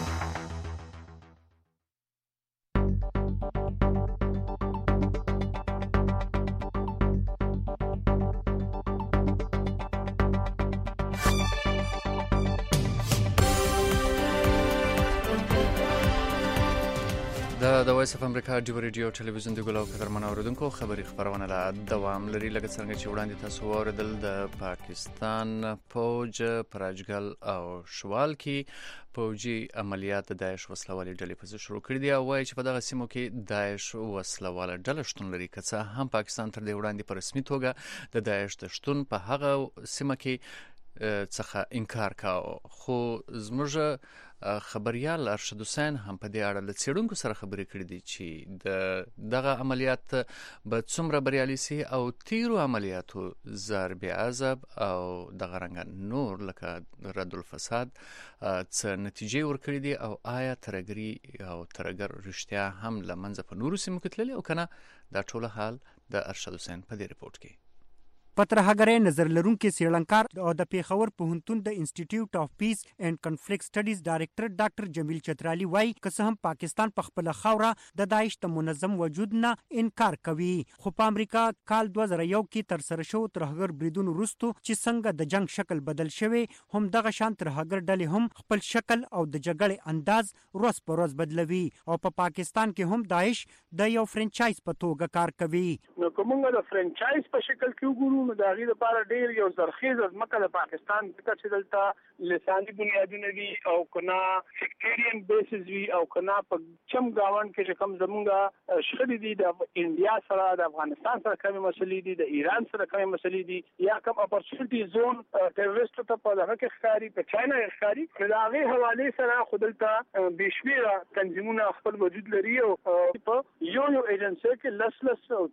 د وایس اف امریکا ډیو ریډیو ټلویزیون د ګلو قدرمن اوریدونکو خبري خبرونه لا دوام لري. لکه څنګه چې وړاندې تاسو اوریدل د پاکستان فوج پراجګل او شوال کې فوجي عملیات د داعش وسلوالې ډلې په شروع کړې دي او وايي چې په دغه سیمو کې داعش وسلواله ډله شتون لري. که څه هم پاکستان تر دې وړاندې په رسمي توګه د داعش د شتون په هغه سیمه کې څخه انکار کاوه، خو زموږ خبريال ارشد حسین هم په دې اړه له څېړونکو سره خبرې کړې دي چې دغه عملیات به څومره بریالي سي او تیرو عملیاتو ضرب عذاب او دغه رنګ نور لکه رد الفساد څه نتیجې ورکړې دي او آیا ترګری او ترګر رښتیا هم لمنځه په نورو سیمو کې تللي او کنه. دا ټول حال د ارشد حسین په دې ریپورت کې. پترهګرې نظر لرونکو سیړنکار او د پیښور پوهنتون د انسټیټیوټ اف پیس اینڈ کنفلیکټ سټډیز ډایریکټر ډاکټر جمیل چترالی وایي که هم پاکستان په خپل خوره د داعش د منظم وجود نه انکار کوي، خو په امریکا کال 2001 کې تر سره شو ترهګر بریدونو وروسته چې څنګه د جنگ شکل بدل شوی هم دغه شان ترهګر ډلې هم خپل شکل او د جګړې انداز روز په روز بدلوي او په پاکستان کې هم داعش د یو فرانچایز په توګه کار کوي. نو کومه د فرانچایز په شکل کې وګورو نو د هغې لپاره ډېر یو زرخیز ځمکه د پاکستان ځکه چې دلته لساني بنیادونه وي او کنا سیکټریان بیسز وي او کنا په چم گاوند کې چې کوم زمونږ شخړې دي د انډیا سره د افغانستان سره کومې مسلې دي د ایران سره کومې مسلې دي یا کوم اپورچونټي زون ټیرریسټ ته په دغه کې ښکاري په چاینا ښکاري د هغې حوالې سره خو دلته بېشمېره تنظیمونه خپل وجود لري او په یو ایجنسۍ کې لس او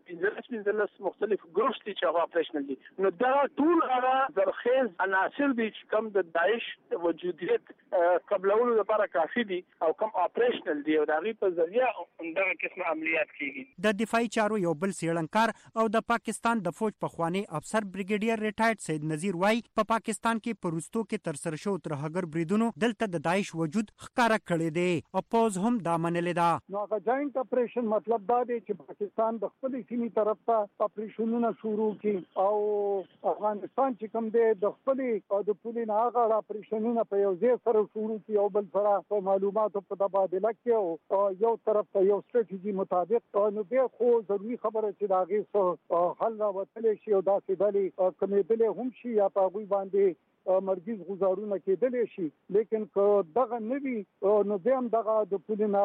15 مختلف ګروپس دي چې هغه اپریشنل دي. نو دا ټول هغه زرخیز عناصر دي چې کوم د داعش وجودیت قبلولو لپاره کافي دي او کوم اپریشنل دي او د هغې په ذریعه دغه قسم عملیات کیږي. د دفاعي چارو یو بل څېړنکار او د پاکستان د فوج پخوانی افسر بریګیډیر ریټایرډ سید نذیر وایي په پاکستان کې په وروستو کې تر سره شو ترهګر بریدونو دلته د داعش وجود ښکاره کړی دی او پوز هم دا منلې ده. نو هغه جاینټ اپریشن مطلب دا دی چې پاکستان د خپل سیمې طرف ته اپریشنونه شروع کړي او افغانستان چې کوم دی د خپل د پولین هغه اپریشنونه په یو ځای سره شروع کړي او بل سره په معلوماتو په تبادله کې او یو طرف ته یو ستراتیژي مطابق نو بیا خو ضروري خبره چې دا غي حل راوتلی شي او داسې ډلې کمیدلې هم شي یا په هغوی باندې مرګیز غزارونه کېدلی شي، لیکن که دغه نه وي نو بیا هم دغه د پولینه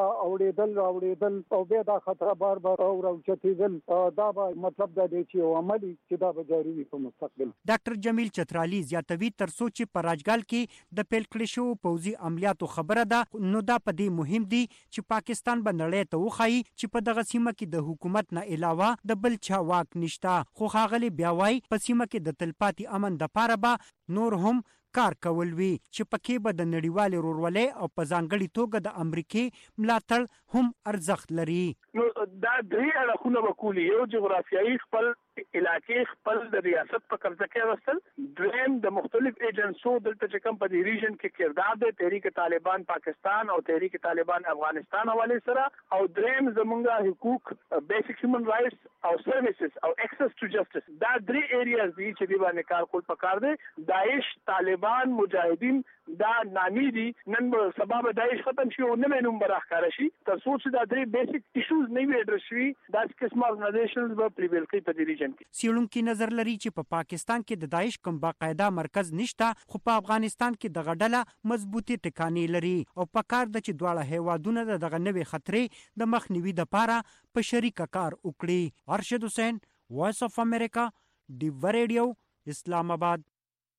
اوړېدل او بیا دا خطره بار او راوچتېدل دا به مطلب دا دی چې یو عملي چې دا به جاري وي په مستقبل. ډاکټر جمیل چترالی زیاتوي تر څو چې په راجګال کې د پیل کړي شو پوځي عملیاتو خبره ده نو دا په دې مهم دي چې پاکستان به نړۍ ته وښایي چې په دغه سیمه کې د حکومت نه علاوه د بل چا واک نشته. خو ښاغلي بیا وایي په سیمه کې د تلپاتې امن دپاره به نور هم کار کول وي چې پکې به د نړیوالې ورورولۍ او په ځانګړي توګه د امریکې ملاتړ هم ارزښت لري. نو دا درې اړخونه به کولي، یو جغرافیایي خپل علاقې خپل د ریاست په قبضه کې راوستل، دویم د مختلف ایجنسو دلته چې کوم په دې ریجن کې کردار دی تحریک طالبان پاکستان او تحریک طالبان افغانستان حوالې سره، او دریم زمونږ حقوق بیسیک هیومن رائټس او سرویسز او ایکسس ټو جسټس، دا درې ایریاز دي چې دی باندې کار کول پکار دی. داعش طالبان مجاهدین دا نامي دي، نن سبا به داعش ختم شي او نوی نوم به راښکاره شي تر څو چې دا درې بیسیک ایشوز نه وي اډرس شوي، داسې قسم ارګنایزیشنز به پریویل کوي په دې ریجن انفیشنٹ. سیړونکو نظر لري چې په پاکستان کې د داعش کوم باقاعده مرکز نشته، خو په افغانستان کې دغه ډله مضبوطی ټکانې لري او په کار د چې دواړه هیوادونه دغه نوې خطرې د مخنیوي لپاره په شریکه کار وکړي. ارشد حسین، وایس اف امریکا، ډیو ریډیو، اسلام آباد.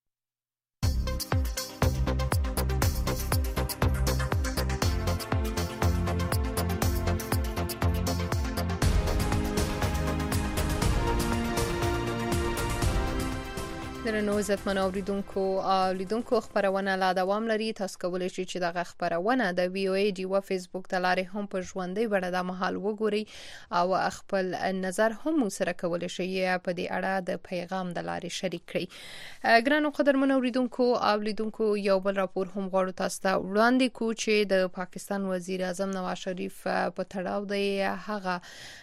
درنو عزتمنو اوریدونکو خبرونه لا دوام لري. تاسو کولی شئ چې دغه خبرونه د وی او ای ډیو فیسبوک د لارې هم په ژوندۍ بڼه د مهال وګورئ او خپل نظر هم سره کولی شئ په دې اړه د پیغام د لارې شریک کړئ. ګرانو قدرمنو اوریدونکو یو بل راپور هم غواړو تاسو ته وړاندې کو چې د پاکستان وزیر اعظم نواز شریف په تړاو د هغه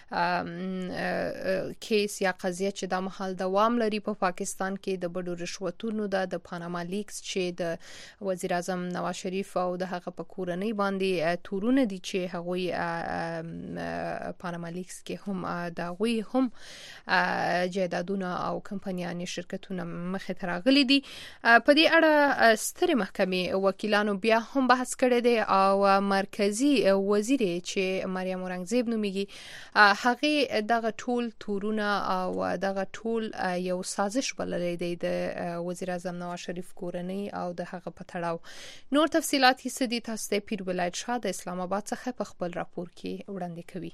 کیس یا قضیه چې د مهال دوام لري په پاکستان کې د بډو رشوتونو د پاناما لیکس چې د وزیر اعظم نواز شریف او د هغه په کورنۍ باندې تورونه دي چې هغوی پاناما لیکس کې هم د هغوی هم جایدادونه او کمپنیانې شرکتونه مخې ته راغلي دي. په دې اړه سترې محکمې وکیلانو بیا هم بحث کړی دی او مرکزی وزیر چې مریم اورنګزیب نومیږي هغه دغه ټول تورونه او دغه ټول یو سازش بللی دی د وزیر اعظم نواز شریف کورنۍ او د هغه په تړاو. نور تفصيلات یې سدي تاسو ته پیر ولایت شاه د اسلام آباد څخه په خپل راپور کې وړاندې کوي.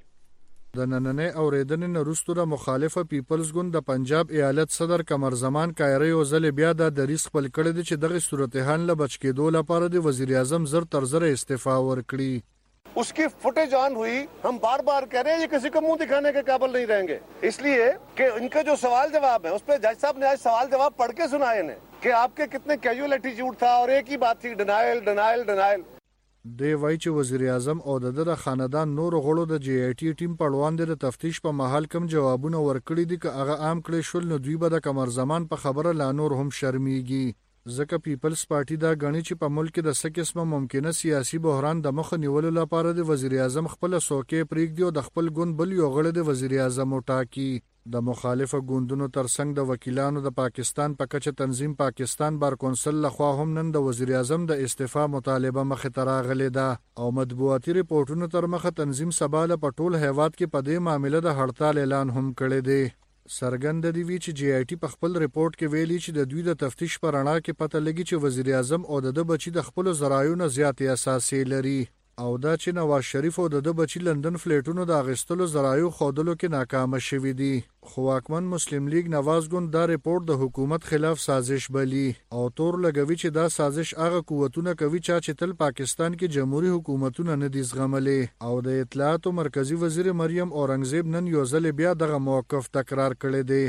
د نننې اوریدنې نرستو د مخالفه پیپلز ګوند د پنجاب ایالت صدر قمر زمان کایری او ځل بیا د دریس خپل کړی دی چې دغه صورتحال له بچ کېدو لپاره د وزیر اعظم زر تر زر استعفا ورکړي. उसकी footage on हुई. हम बार बार कह रहे हैं ये किसी को मुंह दिखाने के काबिल नहीं रहेंगे, इसलिए कि इनका जो सवाल जवाब है उस पर जज साहब ने आज सवाल जवाब पढ़ के सुनाए इन्हें कि आपके कितने कैजुअल एटीट्यूड था और एक ही बात थी डिनाइल डिनाइल डिनाइल. دی وایي چې وزیر اعظم او د خاندان نور غړو د جی آی ټی ټیم په وړاندې د تفتیش په محل کم جوابونه ورکړي دي چې هغه عام کړي شول نو دوی به د قمر زمان په خبره لا نور هم شرمېږي. ځکه پیپلز پارټي دا غني چې په ملک کې د سکه ممکنه سیاسي بحران د مخ نیولو لپاره د وزیر اعظم خپل سوکې پریږدي او د خپل ګوند بل یو غړی د وزیر اعظم وټاکي. د مخالفه ګوندونو ترڅنګ د وکیلانو د پاکستان په کچه تنظیم پاکستان بار کونسل لخوا هم نن د وزیر اعظم د استعفا مطالبه مخې ته راغلې ده او مطبوعاتي ریپورتونو تر مخه تنظیم سباله په ټول هیواد کې په دې معاملې د هړتال اعلان هم کړی دی. سرګند دی وی چې جی آی ټی په خپل ریپورت کې ویلي چې د دوی د تفتیش پر اړه کې پته لګی چې وزیر اعظم او د بچی د خپل ذرایعو نه زیات اساسي لري او دا چې نواز شریف او د بچی لندن فلیټونو د اغستلو ذرایعو خودلو کې ناکام شوي دي. خو واکمن مسلم لیگ نواز ګوند دا ریپورت د حکومت خلاف سازش بلی او تور لګوي چې دا سازش هغه قوتونه کوي چې تل پاکستان کې جمهوریت حکومتونه نه دي زغملې او د اطلاعات او مرکزی وزیر مریم اورنګزیب نن یو ځل بیا دغه موقف تکرار کړی دی.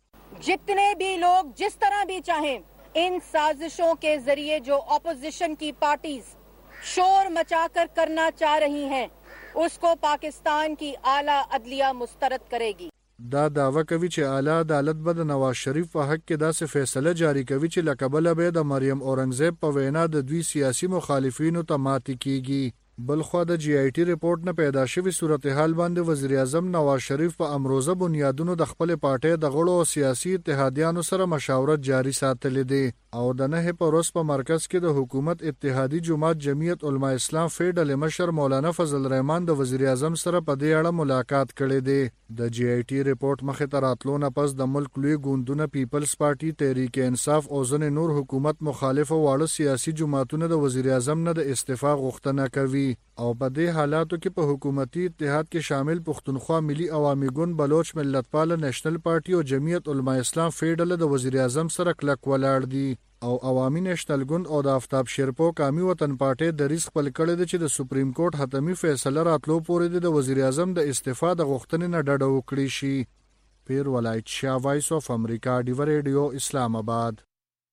जितने भी लोग जिस तरह भी चाहें इन साजिशों के जरिए जो अपोजिशन की पार्टीज शोर मचाकर करना चाह रही हैं उसको पाकिस्तान की आला अदलिया मुस्तरद करेगी. دا داوا کوي چې اعلی عدالت به د نواز شریف په حق کې داسې فیصله جاری کوي چې لکبل به د مریم اورنګزیب په وینا د دوی سیاسي مخالفینو ته ماتې کیږي. بلخو د جی آی ټی ریپورت نه پیدا شوی صورتحال باندې وزیر اعظم نواز شریف په امروزه بنیادونو د خپل پارټي د غړو او سیاسي اتحادیانو سره مشاورت جاری ساتلې دي او د نه په روز په مرکز کې د حکومت اتحادی جماعت جمعیت علماء اسلام فیډل مشر مولانا فضل الرحمن د وزیر اعظم سره په دې اړه ملاقات کړې دي. د جی آی ټی ریپورت مخه ته راتلو نه پس د ملک لوی ګوندونه پیپلز پارټي تحریک انصاف او ځنې نور حکومت مخالف واړه سیاسي جماعتونه د وزیر اعظم نه د استعفا غوښتنه کوي او په دې حالاتو کې په حکومتي اتحاد کې شامل پښتونخوا ملي عوامي ګوند بلوچ ملتپال نېشنل پارټي او جمعیت علماء اسلام فیډل د وزیر اعظم سره کلک ولاړ دي او عوامي نېشنل ګوند او د آفتاب شیرپو قومي وطن پارټي د ریس خپل کړی دی چې د سپریم کورټ حتمی فیصله راتلو پورې د وزیر اعظم د استعفا د غوښتنې نه ډډه وکړي شي. پیر ولایت شاه، وایس اف امریکا، ډیو ریډیو، اسلام آباد.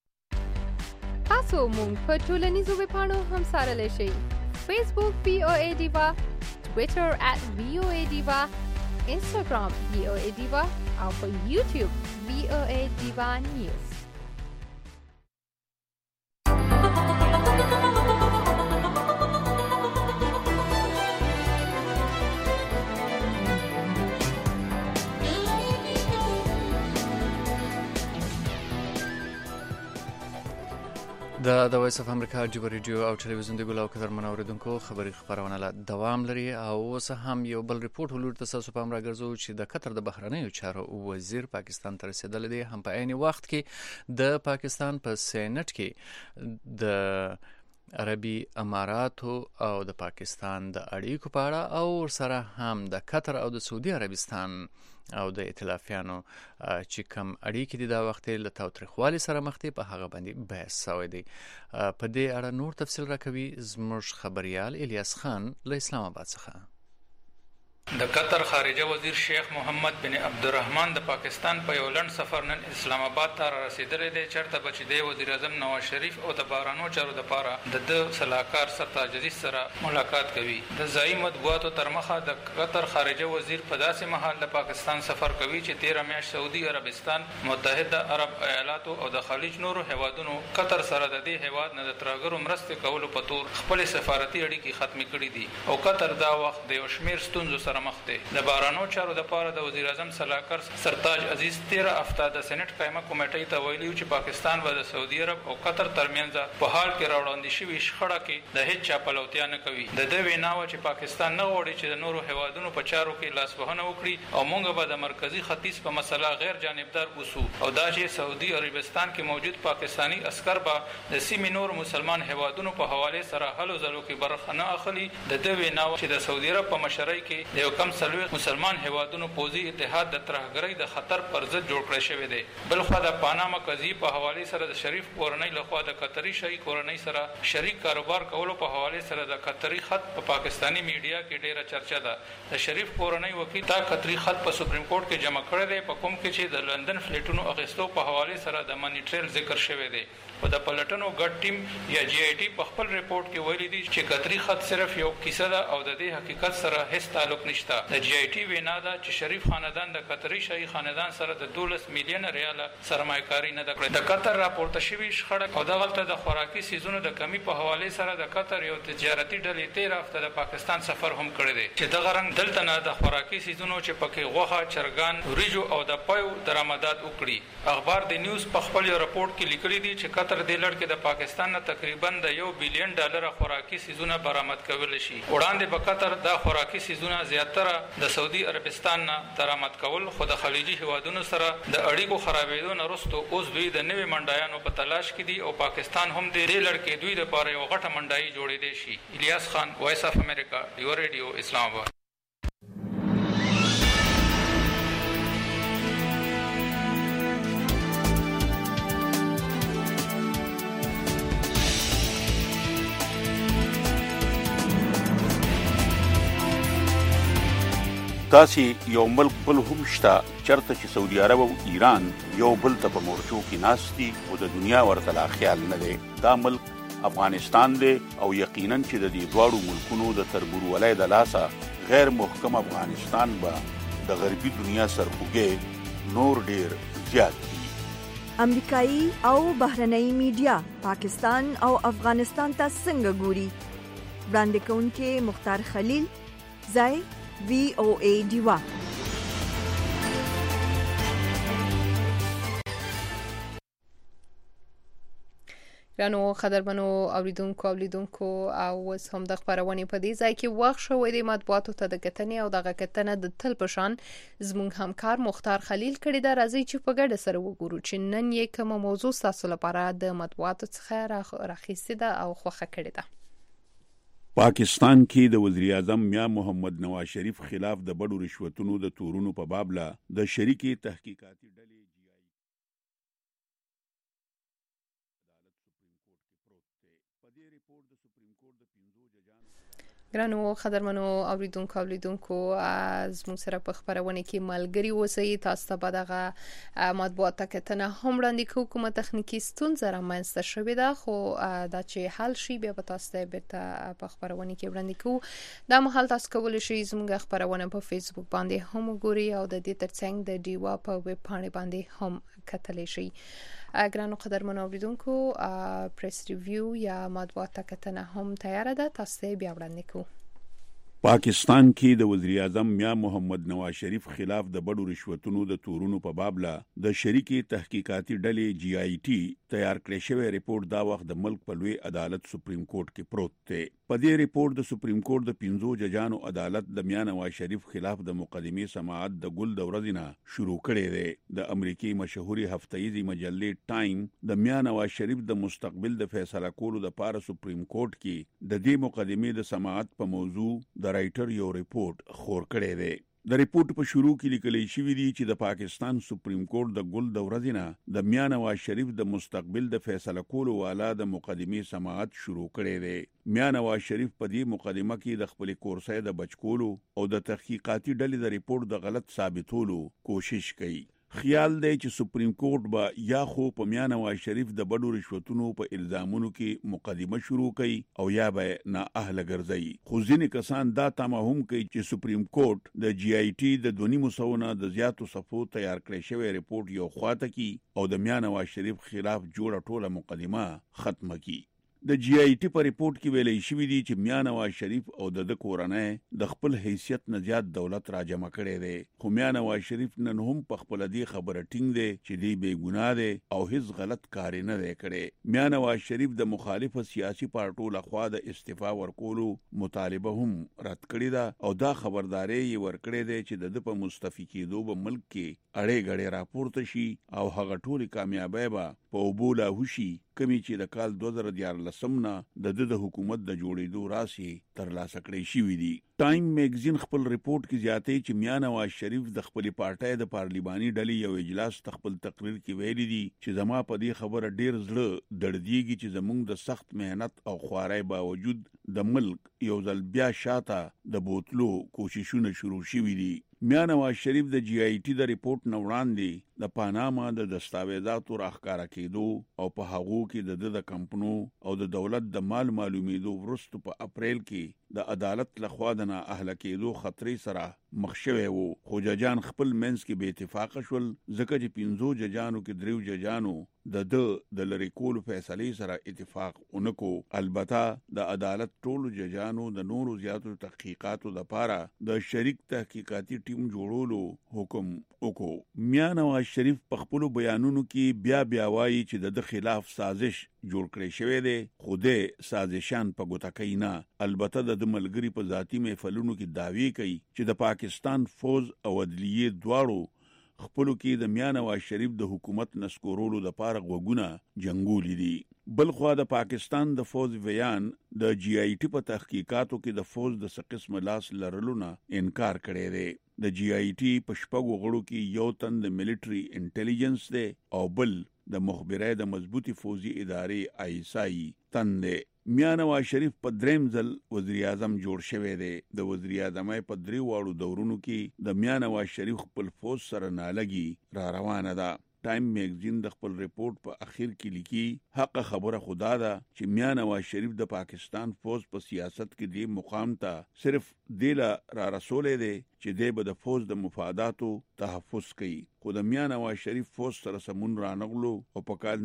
تاسو مونږ په ټولنیزو ویبپاڼو هم سره لشي. Facebook VOA Diva, Twitter @VOA Diva, Instagram VOA Diva او په YouTube VOA Diva News. د وایس اف امریکا جوبه ریډیو او ټلویزیون د ګلو قدر منوریدونکو خبري خبرونه لا دوام لري او اوس هم یو بل ریپورت ولور تاسو په امر غرزو چې د قطر د بهرنیو چارو وزیر پاکستان ته رسیدل دي هم په عین وخت کې د پاکستان په سېنات کې د عربي اماراتو او د پاکستان د اړیکو په اړه او سره هم د قطر او د سعودي عربستان او د ائتلافیانو چې کوم اړیکې دي دا وخت له تاوتریخوالي سره مخ دي په هغه باندې بحث شوی دی. په دې اړه نور تفصیل راکوي زموږ خبريال الیاس خان له اسلام آباد څخه. د قطر خارجه وزیر شیخ محمد بن عبدالرحمن د پاکستان په یو لنډ سفر نن اسلام آباد ته رسیدلی دی چېرته به چې د وزیر اعظم نواز شریف او د بهرنیو چارو دپاره د صلاحکار سرتاج عزیز سره ملاقات کوي. د ځایي مطبوعاتو تر مخه د قطر خارجه وزیر په داسې مهال د پاکستان سفر کوي چې 13 میاشت سعودي عربستان، متحده عرب ایالاتو او د خلیج نورو هیوادونو قطر سره د دې هیواد نه د ترهګرو مرستې کولو په تور خپل سفارتي اړیکې ختمې کړي دي او قطر دا وخت د یو شمیر ستونزو سره مخ دی. د بهرنیو چارو دپاره د وزیر اعظم صلاحکار سرتاج عزیز 13 هفته د سېنات قایمه کمیټې ته ویلي چې پاکستان به د سعودي عرب او قطر ترمنځ په حال کې راوړاندې شوي شخړه کې د هیڅ چا پلوتیا نه کوي. د دې وینا و چې پاکستان نه غواړي چې د نورو هیوادونو په چارو کې لاسوهنه وکړي او موږ به د مرکزی ختیځ په مسله غیر جانبدار اوسو او دا چې سعودي عربستان کې موجود پاکستانی عسكر به د سیمې نور مسلمان هیوادونو په حواله سره هلو ځلو کې برخه نه اخلي. د دې وینا و چې د سعودي عرب په مشرۍ کې د یو کم مسلمان هیوادونو پوزي اتحاد د ترهګرۍ د خطر پر ضد جوړ کړی شوی دی. بلخوا د پاناما قضیې په حواله سره د شریف کورنۍ لخوا د قطري شاهي کورنۍ سره شریک کاروبار کولو په حواله سره د قطري خط په پاکستانی میډیا کې ډیره چرچا ده. د شریف کورنۍ وکیل دا قطري خط په سپریم کورټ کې جمع کړی دی په کوم کې چې د لندن فلیټونو اخیستو په حواله سره د منی ټریل ذکر شوی دی. او د پلټنو ګډ ټیم یا جی آی ټي په خپل ریپورت کې ویلي دي چې قطري خط صرف یو کیسه ده او د دې حقیقت سره هیڅ تعلق نشته. د جی آی ټي وینا ده چې شریف خاندان د قطري شاهي خاندان سره د 12 میلیون ریال سرمایه‌کاري نه کړې. د قطر راپورته شوی شخړه او د غلطه د خوراکي سیزونو د کمی په حواله سره د قطر یو تجارتي ډلې 13 هفته د پاکستان سفر هم کړی دی چې د غرنګ دلته نه د خوراکي سیزونو چې پکې غوښه، چرګان، وریجو او د پایو درآمدات وکړي. اخبار د نیوز په خپل راپورټ کې لیکلي دي چې قطر د لړ کې د پاکستان نه تقریبا د $1 بلین خوراکي سیزونه برآمد کول شي. وړاندې په قطر د خوراکي سیزونه زیاتره د سعودي عربستان نه درآمد کول خو د خلیجي هیوادونو سره د اړیکو خرابېدو نه وروسته اوس دوی د نوې منډایانو په تلاش کې دي او پاکستان هم د دې لړ کې دوی لپاره یو غټه منډایي جوړېدی شي. الیاس خان، وایس اف امریکا، ډیو ریډیو، اسلام آباد. تاسې یو ملک بل هم شته چرته چې سعودي عرب او ایران یو بل ته په مورچو کې ناست دي او د دنیا ورته لا خیال نه دی. دا ملک افغانستان دی او یقینا چې د دې دواړو ملکونو د تربورولۍ د لاسه غیر محکم افغانستان به د غربي دنیا سرخوږی نور ډیر زیات دي. امریکایي او بهرنۍ میډیا پاکستان او افغانستان ته څنګه ګوري؟ وړاندې کوونکې مختار خلیل، ځای VOA دیوا. ګرانو قدرمنو اوریدونکو او اوس هم د خبرونې په دې ځای کې وخت شوی دی مطبوعاتو ته د کتنې او دغه کتنه د تل په شان زموږ همکار مختار خلیل کړی دا. راځي چې په ګډه سره وګورو چې نن یې کومه موضوع تاسو لپاره د مطبوعاتو څخه راخیستې ده او خوښه کړې ده. پاکستان کې د وزیر اعظم میا محمد نواز شریف خلاف د بډو رشوتونو د تورونو په باب لا د شریکي تحقیقاتي ډلې ګرانو قدرمنو اوریدونکو از مون سره په خبرونه کې ملګری اوسئ. تاسو ته به دغه مطبوعات کتنه هم وړاندې کوو. کومه تخنیکی ستونزه رامنځته شوې ده خو دا چې حل شي بیا به تاسو ته بیرته په خبرونه کې وړاندې کوو. دا مهال تاسو کولی شئ زموږ خبرونه په فیسبوک باندې هم وګورئ او د دې ترڅنګ د ډیوا په ویب پاڼې باندې هم کتلی شئ. ګرانو قدرمنو اوریدونکو پریس ریویو یا مطبوعات کتنه هم تیار ده، تاسو بیا وړاندې کوو. پاکستان کې د وزیر اعظم میا محمد نواز شریف خلاف د بډو رشوتونو د تورونو په باب لا د شریکي تحقیقاتي ډلې GIT تیار کړی شوی ریپورت دا وخت د ملک په لوی عدالت سپریم کورټ کې پروت دی. په دې ریپورت د سپریم کورټ د 15 ججانو عدالت د میا نواز شریف خلاف د مقدمې سماعت د ګل د ورځې نه شروع کړی دی. د امریکای مشهوري هفتهیزي مجلې ټایم د میا نواز شریف د مستقبل د فیصله کولو د پاره سپریم کورټ کې د دې مقدمې د سماعت په موضوع د رائټر یو ریپورت خور کړی دی. د ریپورت په شروع کې لیکل شوی دی چې د پاکستان سپریم کورټ د ګل د ورځې نه د میا نواز شریف د مستقبل د فیصله کولو والا د مقدمې سماعت شروع کړی دی. میا نواز شریف په دې مقدمه کې د خپل کورسۍ د بچکولو او د تحقیقاتي ډلې د ریپورت د غلط ثابتولو کوشش کوي. خیال دی چې سپریم کورټ به یا خو په میا نواز شریف د بډو رشوتونو په الزامونو کې مقدمه شروع کوي او یا به نه اهل ګرځي. خو ځینې کسان دا تمه هم کوي چې سپریم کورټ د GIT د 2.5 د زیاتو صفحو تیار کړی شوی ریپورت یو خواته کی او د میا نواز شریف خلاف جوړه ټوله مقدمه ختمه کی. د GIT په ریپورت کې ویلي شوی دی چې میا نواز شریف او د کورنۍ د خپل حیثیت نه زیات دولت را جمع کړي دي. خو میا نواز شریف نن هم په خپل دی خبره ټینګ دی چې دی بے ګناه دی او هیڅ غلط کار نه دی کړی. میا نواز شریف د مخالف سیاسي پارټو لخوا د استعفا ورکولو مطالبه هم رد کړې ده او دا خبرداري یې ورکړې ده چې د په مستعفي کېدو به ملک کې اړې غړې راپورته شي او هغه ټولې کامیابی به په وبولا هوشي کمی چې د کال 2014 نه د حکومت د جوړېدو راسي تر لاسه کړی شوی دی. ټایم میگزین خپل ریپورت کې زیاتې چې میا نواز شریف د خپل پارټۍ د پارلیماني ډلې یو اجلاس خپل تقریر کې ویلي دي چې زما په دې خبره ډیر زړه درديږي چې زموږ د سخت مهنت او خوارۍ باوجود د ملک یو ځل بیا شاته د بوتلو کوششونه شروع شوي دي. میا نواز شریف د GIT د ریپورت نه وړاندې د پاناما د دستاویزاتو راښکاره کېدو او په هغو کې د کمپنو او د دولت د مال معلومېدو وروسته په اپریل کې د عدالت لخوا د نااهله کېدو خطرې سره مخ شوی وو. خو ججان خپل منځ کې بې اتفاقه شول ځکه چې 15 ججانو کې 3 ججانو د لری کولو فیصلې سره اتفاق اونکو. البته د عدالت ټولو ججانو د نورو زیاتو تحقیقاتو لپاره د شریک تحقیقاتي ټیم جوړولو حکم وکړو. میا نواز شریف په خپل بیانونو کې بیا وایي چې د خلاف سازش جوړ کړی شوی دی خو د سازشان په ګوته کوي نه. البته د ملګری په ذاتی محفلونو کې داوی کوي چې د پاکستان فوج او عدلیه دواړو خپلو کې د میا نواز شریف د حکومت نسکورولو لپاره غوګونه جنگولي دي. بلخوا د پاکستان د فوج ویان د GIT په تحقیقاتو کې د فوج د قسم لاس لرلو نه انکار کړی دی. د GIT په شپږو غړو کې یو تن د ملټری انټيليجنس دی او بل د مخبرۍ د مضبوطی فوجي ادارې ISI تن دی. میا نواز شریف په دریم ځل وزیر اعظم جوړ شوی دی. د وزیر اعظم په 3 واړو دورونو کې د میا نواز شریف خپل فوج سره نالګي را روانه ده. ټایم میگزین د خپل ریپورت په اخر کې لیکي حق خبره خدا ده چې میا نواز شریف د پاکستان فوج په سیاست کې دی مقام ته صرف دیلا را رسولې دی چې دی به د فوج د مفاداتو تحفظ کوي. خو د میا نواز شریف فوج سره سمون رانغلو او په کال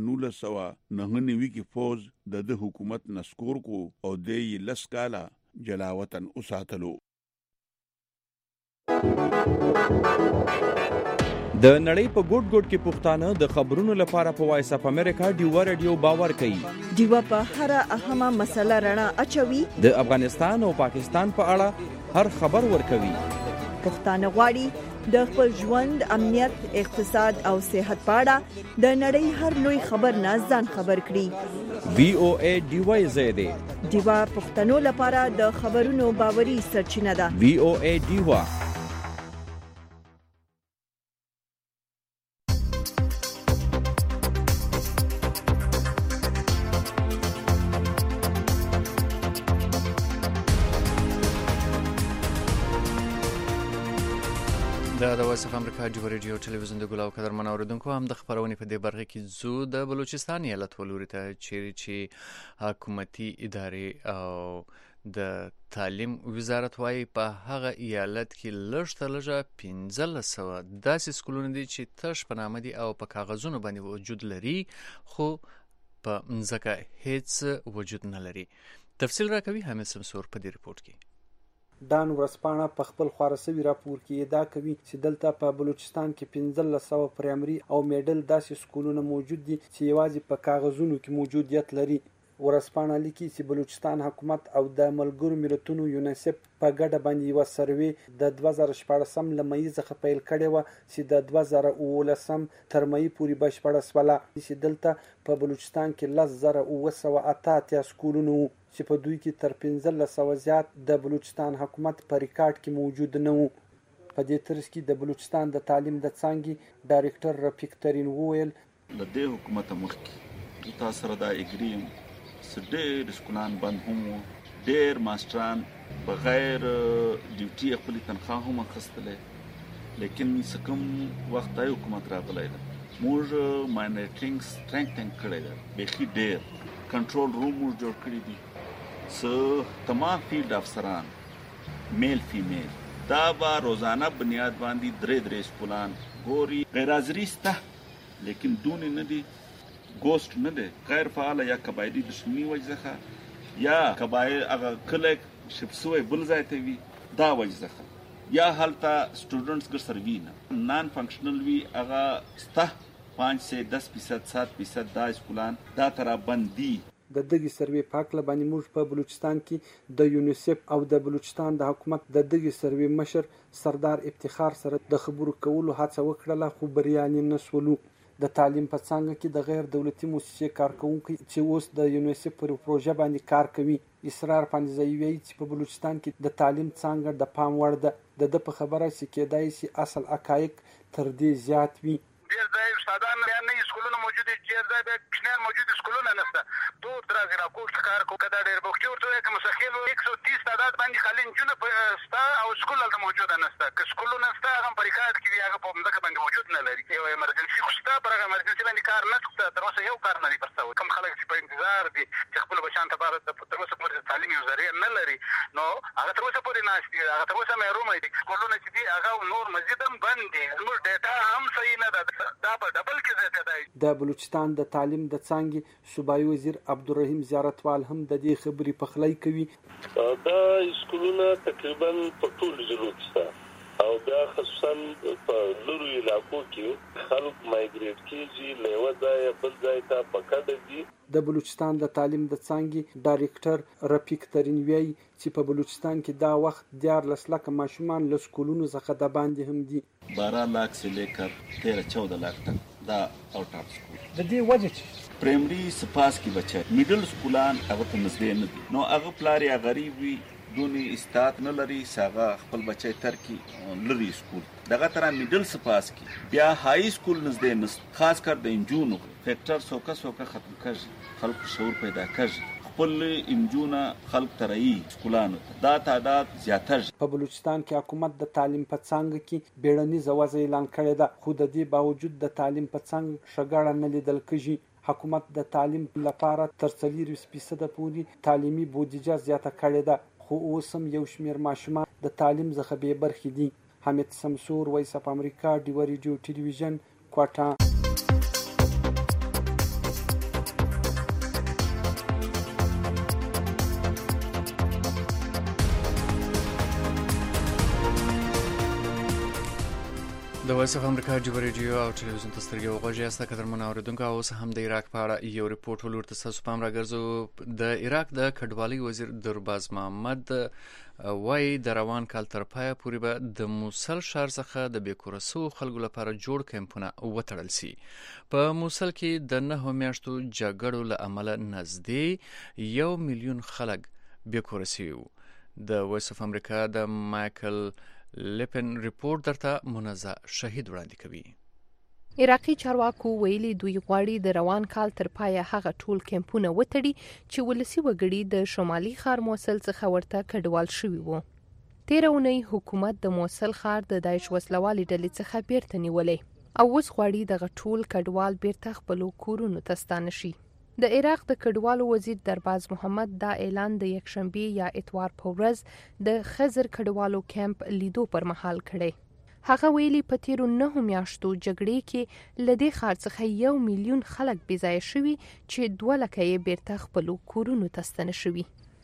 1999 کې فوج د حکومت نسکور کو او د لس کاله جلاوطن اوساتلو. د نړۍ په ګوټ ګوټ کې پښتانه د خبرونو لپاره په وایس اپ امریکا ډیوا رادیو باور کوي. ډیوا په هر اهمه مسله رڼا اچوي. د افغانستان او پاکستان په اړه هر خبر ورکوي. پښتانه غواړي د خپل ژوند، امنیت، اقتصاد او صحت په اړه د نړۍ هر لوی خبر نه ځان خبر کړي. VOA ډیوا زیاده ډیوا پښتنو لپاره د خبرونو باوري سرچینه ده. VOA ډیوا. د وایس اف امریکا ډیوا رادیو ټلویزیون د ګلاو قدرمن اوریدونکو هم د خبرونې په دې برخه کې زو د بلوچستان ایالت ولوري ته چې حکومتي ادارې او د تعلیم وزارت وايي په هغه ایالت کې لږ تر لږه 1500 داسې سکولونه دي چې تش په نامه دي او په کاغذونو باندې وجود لري خو په ځکه هیڅ وجود نه لري. تفصیل راکوي حمید سمسور په دې ریپورت کې. دان ورسپانه په خپل خورسوي راپور کې ادعا کوي چې دلته په بلوچستان کې 1500 پرایمري او میډل داسې سکولونه موجود دي چې یوازې په کاغذونو کې موجودیت لري. ورسپانه لیکي چې بلوچستان حکومت او د ملګرو ملتونو یونیسف په ګډه باندې یو سروې د 2014 ل مئی څخه پیل کړې و چې د 2019 تر مئی پورې بشپړه شوله چې دلته په بلوچستان کې 10988 سکولونه چې په دوی کې تر 1500 زیات د بلوچستان حکومت په ریکارډ کې موجود نه وو. په دې ترڅ کې د بلوچستان د تعلیم د څانګې ډایرکټر رفیق ترین وویل د دې حکومت مخکې تاسو سره د اګریم ډېر سکولان بند هم ډېر ماستران بغیر ډیوټي خپل تنخواه هم اخیستلې لیکن سکم وخت د حکومت راغلی ده موږ مانیټرینګ سټرینګ کړی ده بیخي ډېر کنټرول روم موږ جوړ کړی دي څه تمام فیلډ افسران میل فیمیل دا به روزانه بنیاد باندې درې سکولان ګوري غیر حاضري سته لیکن دون نه دي ګوست نه دی غیر فعال یا قبایلی دشمنی وجزخه یا قبایل هغه کله شپسوي بل ځای ته وي دا وجزخه یا هلته سټوډنټس ګر سروي نه نان فنکشنل وی هغه سته 5 سے 10% 7% دا سکولان دا ترا بندي د دغه سروې پاکله باندې موږ په بلوچستان کې د یونیسف او د بلوچستان د حکومت د دغه سروې مشر سردار افتخار سره د خبرو کولو هڅه وکړه خو بریالي نشولو. د تعلیم په څانګه کې د غیر دولتي مؤسسې کارکونکو چې اوس د یونیسف پر پروژه باندې کار کوي اصرار پنځوي چې په بلوچستان کې د تعلیم څانګه د پام وړ ده په خبره چې کېدای شي اصل حقایق تر دې زیات وي. ډېر ځای استادان نه سکولونه موجود دي ډېر ځای به کشنیان موجود سکولونه نشته تو درازي راکوټ کار کو کدا ډېر بوختي ورته کوم مسخیل 130 تعداد باندې خالي جنونه ستا او سکول ته موجود نشته که سکولونه ستا هم په ریکارډ کې هغه په مزه باندې موجود نه لري یو ایمرجنسي خو ستا پر هغه ایمرجنسي باندې کار نه کوي تر اوسه یو کار نه دی پرځاو کوم خلک چې په انتظار دي چې خپل بچان ته تر اوسه پورې تعلیم یو ذریعہ نه لري نو هغه تر اوسه پورې ناشتي هغه تر اوسه محروم دي سکولونه چې دي هغه نور مزید هم بند دي نور ډیټا هم صحیح نه ده دا په ډبل کې زیاته ده. د بلوچستان د تعلیم د څانګې صوبایي وزیر عبدالرحیم زیارتوال هم د دې خبرې پخلی کوي. دا سکولونه تقریبا په ټول ضرور شته او بیا خصوصا په لوري علاقو کې خلک مایګریټ کیږي له یو ځای بل ځای ته پکړه دي. د بلوچستان د تعلیم د څانګې ډایرکټر رفیق ترین وی چې په بلوچستان کې دا وخت 14 لک ماشومان له سکولونو څخه د باندې هم دي 12 लाख से लेकर 13-14 लाख तक دا आउट ऑफ स्कूल د دې وجه پرایمري سپاس کې بچي میډل سکولان هغه ته نږدې نه دي نو هغه پلار یا غریب وي دونی استاد نه لري ساغه خپل بچي تر کې لري سکول دغه تر میډل سپاس کې بیا های سکول نږدې نه خاص کر د انجونو فیکټر سوکا ختم کړي خلک شعور پیدا کړي خپل انجونه خلق ترای سکولانو دا تعداد زیاتر په بلوچستان کې حکومت د تعلیم په څانګه کې بیړني زوازه اعلان کړی ده خو د دې باوجود د تعلیم په څانګه شګړه نه لیدل کېږي. حکومت د تعلیم لپاره تر 40% پورې تعلیمي بودیجه زیاته کړې ده خو اوس هم یو شمېر ماشومان د تعلیم څخه بې برخې دي. حمید سمسور وایس اف امریکا ډیو ریډیو ټلویزیون کوټه. د وایس اف امریکا ډیو ریډیو او ټلویزیون ته سترګې وغوږئ است قدرمن اوریدونکو اوس هم د عراق په اړه یو ریپورت ولورته تاسو پام راګرځو. د عراق د کډوالۍ وزیر درباز محمد وای د روان کال تر پایه پورې به د موصل ښار څخه د بیکورسو خلکو لپاره جوړ کمپونه وتړل شي. په موصل کې د 9 میاشتو جګړو له امله نږدې 1 میلیون خلک بیکورسي وو. د وایس اف امریکا د مایکل لپن ریپورت درته منزه شهید وړاندې کوي. عراقي چارواکو ویلي دوی غواړي د روان کال تر پایه هغه ټول کمپونه وتړي چې ولسی وګړي د شمالي ښار موصل څخه ورته کډوال شوي وو. 13 اونۍ حکومت د موصل ښار د داعش وسلوالې ډلې څخه بیرته نیولې او اوس غواړي دغه ټول کډوال بیرته خپل کورونو ته ستانه شي. د عراق د کډوالو وزیر درباز محمد دا اعلان د یکشنبه یا اتوار په ورځ د خزر کډوالو کیمپ لیدو پر مهال کړی. هغه ویلي په تیرو 9 میاشتو جګړې کې لدې ښار څخه 1 میلیون خلک بې ځایه شوي چې 2 لکه یې بیرته خپل کورونو ته ستنه شوي.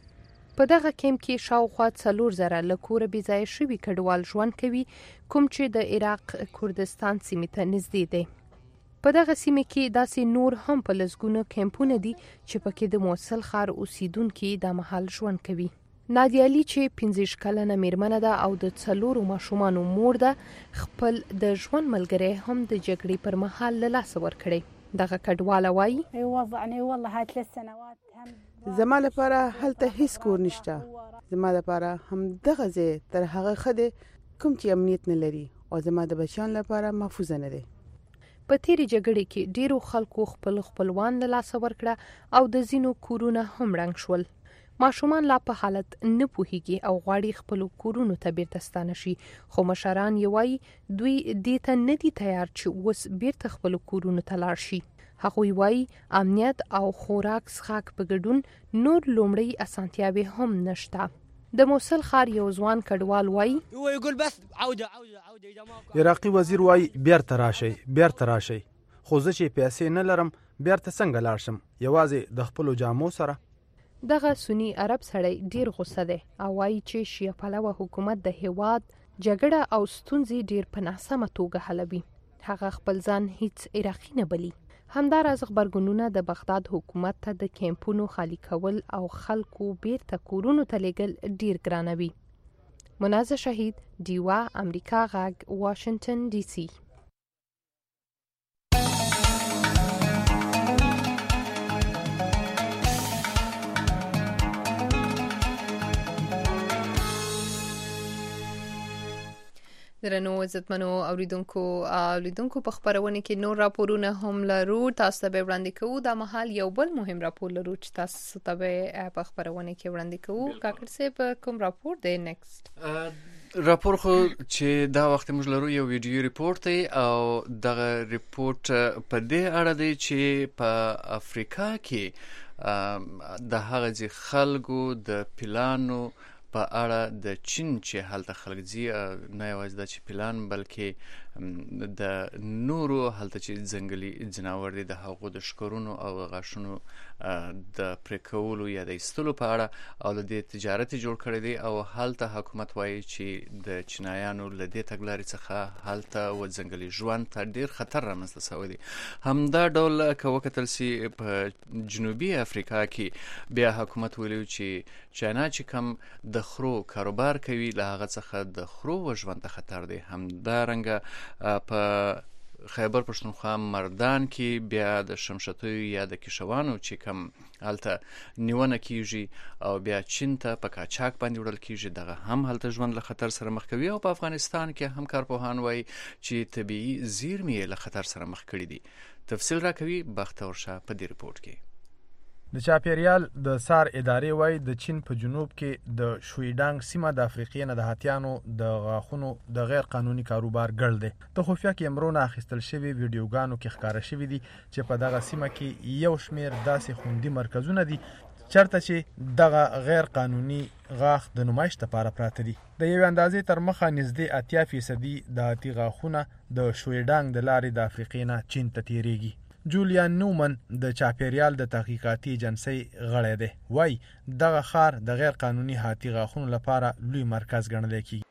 په دغه کیمپ کې شاوخوا 4000 له کوره بې ځایه شوي کډوال ژوند کوي، کوم چې د عراق کردستان سیمې ته نږدې دی. په دغه سیمه کې داسې نور هم په لسګونو کیمپونه دي چې پکې د موصل ښار اوسیدونکي د مهال ژوند کوي. نادیه علي چې 15 کلنه میرمنه ده او د 4 ماشومانو مور ده، خپل د ژوند ملګری هم د جګړې پر مهال له لاسه ورکړی. دغه کډواله وایي وضعني والله هاي 3 سنوات زما لپاره هلته هیڅ کور نشته. زما لپاره هم دغه ځای تر هغه ښه دی کوم چې امنیت نه لري او زما د بچیانو لپاره محفوظ نه دی. په تیرې جګړې کې ډیرو خلکو خپلوان له لاسه ورکړه او د ځینو کورونه هم ړنګ شول. ماشومان لا په حالت نه پوهیږي او غواړي خپل کورونو ته بیرته ستانه شي، خو مشران یې وایي دوی دې ته نه دي تیار چې اوس بیرته خپل کورونو ته لاړ شي. هغوی وایي امنیت او خوراک څښاک په ګډون نور لومړی اسانتیاوې هم نشته. د موصل ښار یو ځوان کډوال وایي عراقي وزیر وایي بیرته راشئ، خو زه چې پیسې نه لرم بیرته څنګه لاړ شم، یوازې د خپلو جامو سره. دغه سنی عرب سړی ډیر غوسه دی او وایي چې شیعه پلوه حکومت د هیواد جګړه او ستونزې ډیر په ناسمه توګه حلوي. هغه خپل ځان هیڅ عراقي نه بلي. همداراز غبرګونونه د بغداد حکومت ته د کیمپونو خالی کول او خلکو بیرته کورونو ته لیږل ډیر ګرانوي. منازه شهید، ډیوا، امریکا غږ، واشنگټن ډي سي. درنو عزتمنو اوریدونکو په خبرونه کې نور راپورونه هم لرو، تاسو ته وړاندې کوو. دا مهال یو بل مهم راپور لرو چې تاسو ته په خبرونه کې وړاندې کوو. کاکړ صاحب کوم راپور دی نیکست؟ راپور خو چې دا وخت موږ لرو یو ویډیو ریپورت دی او دغه ریپورت په دې اړه دی چې په افریقا کې د هغه خلکو د پلانو په اړه د چین چې هلته خلک ځي، نه یوازې دا چې پلان بلکې د نورو هلته چې ځنګلي ځناور دي د هغو د ښکرونو او غاښونو د پرې کولو یا د ایستلو په اړه او له دې تجارت جوړ کړی دی او هلته حکومت وایي چې د چینایانو له دې تګلارې څخه هلته و ځنګلي ژوند ته ډېر خطر رامنځته شوی دی. همدا ډول که وکتل سي په جنوبي افریقا کې بیا حکومت ویلي چې چاینا چې کم د خرو کاروبار کوي له هغه څخه د خرو ژوند ته خطر دی. همدارنګه په خیبر پښتونخوا مردان کې بیا د شمشتیو یا د کشوانو چې کم هلته نیونه کیږي او بیا چین ته په کاچاک باندې وړل کیږي، دغه هم هلته ژوند له خطر سره مخ کوي. او په افغانستان کې هم کارپوهان وایي چې طبیعي زیرمې له خطر سره مخ کړي دي. تفصیل راکوي بختور شاه په دې ریپورت کې. د چاپیریال د سار ادارې وایي د چین په جنوب کې د شویډانګ سیمه د افریقې نه د هاتیانو د غاښونو د غیر قانوني کاروبار ګړ دی. د خفیه کیمرونو اخیستل شوي ویډیوګانو کې ښکاره شوي دي چې په دغه سیمه کې یو شمېر داسې خوندي مرکزونه دي چېرته چې دغه غیر قانوني غاښ د نمایش لپاره پراته دي. د یوې اندازې تر مخه نږدې 80% د هاتي غاښونه د شویډانګ د لارې د افریقې نه چین ته تیریږي. جولیان نومن د چاپیریال د تحقیقاتي ایجنسۍ غړی دی. وایي دغه ښار د غیر قانوني هاتي غاښونو لپاره لوی مرکز ګڼلی کیږي.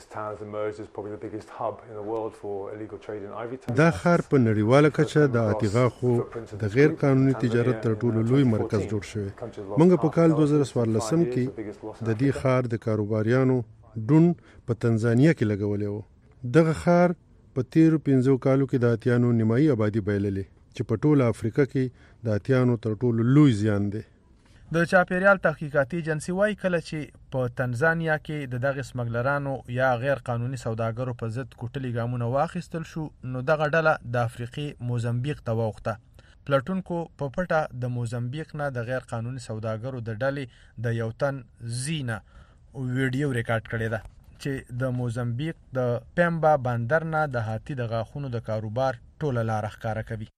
دا ښار په نړیواله کچه د هاتي غاښو د غیر قانوني تجارت تر ټولو لوی مرکز جوړ شوی. موږ په کال 2014 کې د دې ښار د کاروباریانو ډون په تنزانیا کې لګولی و. دغه ښار په تیرو 15 کالو کې د هاتیانو نیمایي آبادي بایللې چې په ټوله افریقا کې د هاتیانو تر ټولو لوی زیان دی. د چاپیریال تحقیقاتي ایجنسي وایي کله چې په تنزانیا کې د دغه سمګلرانو یا غیر قانوني سوداګرو په ضد کوټلي ګامونه واخیستل شو نو دغه ډله د افریقې موزمبیق ته واوښته. پلټونکو په پټه د موزمبیق نه د غیر قانوني سوداګرو د ډلې د یو تن زینه ویډیو ریکارډ کړې ده چې د موزمبیق د پیمبا بندر نه د هاتي د غاښونو د کاروبار ټوله لاره ښکاره کوي.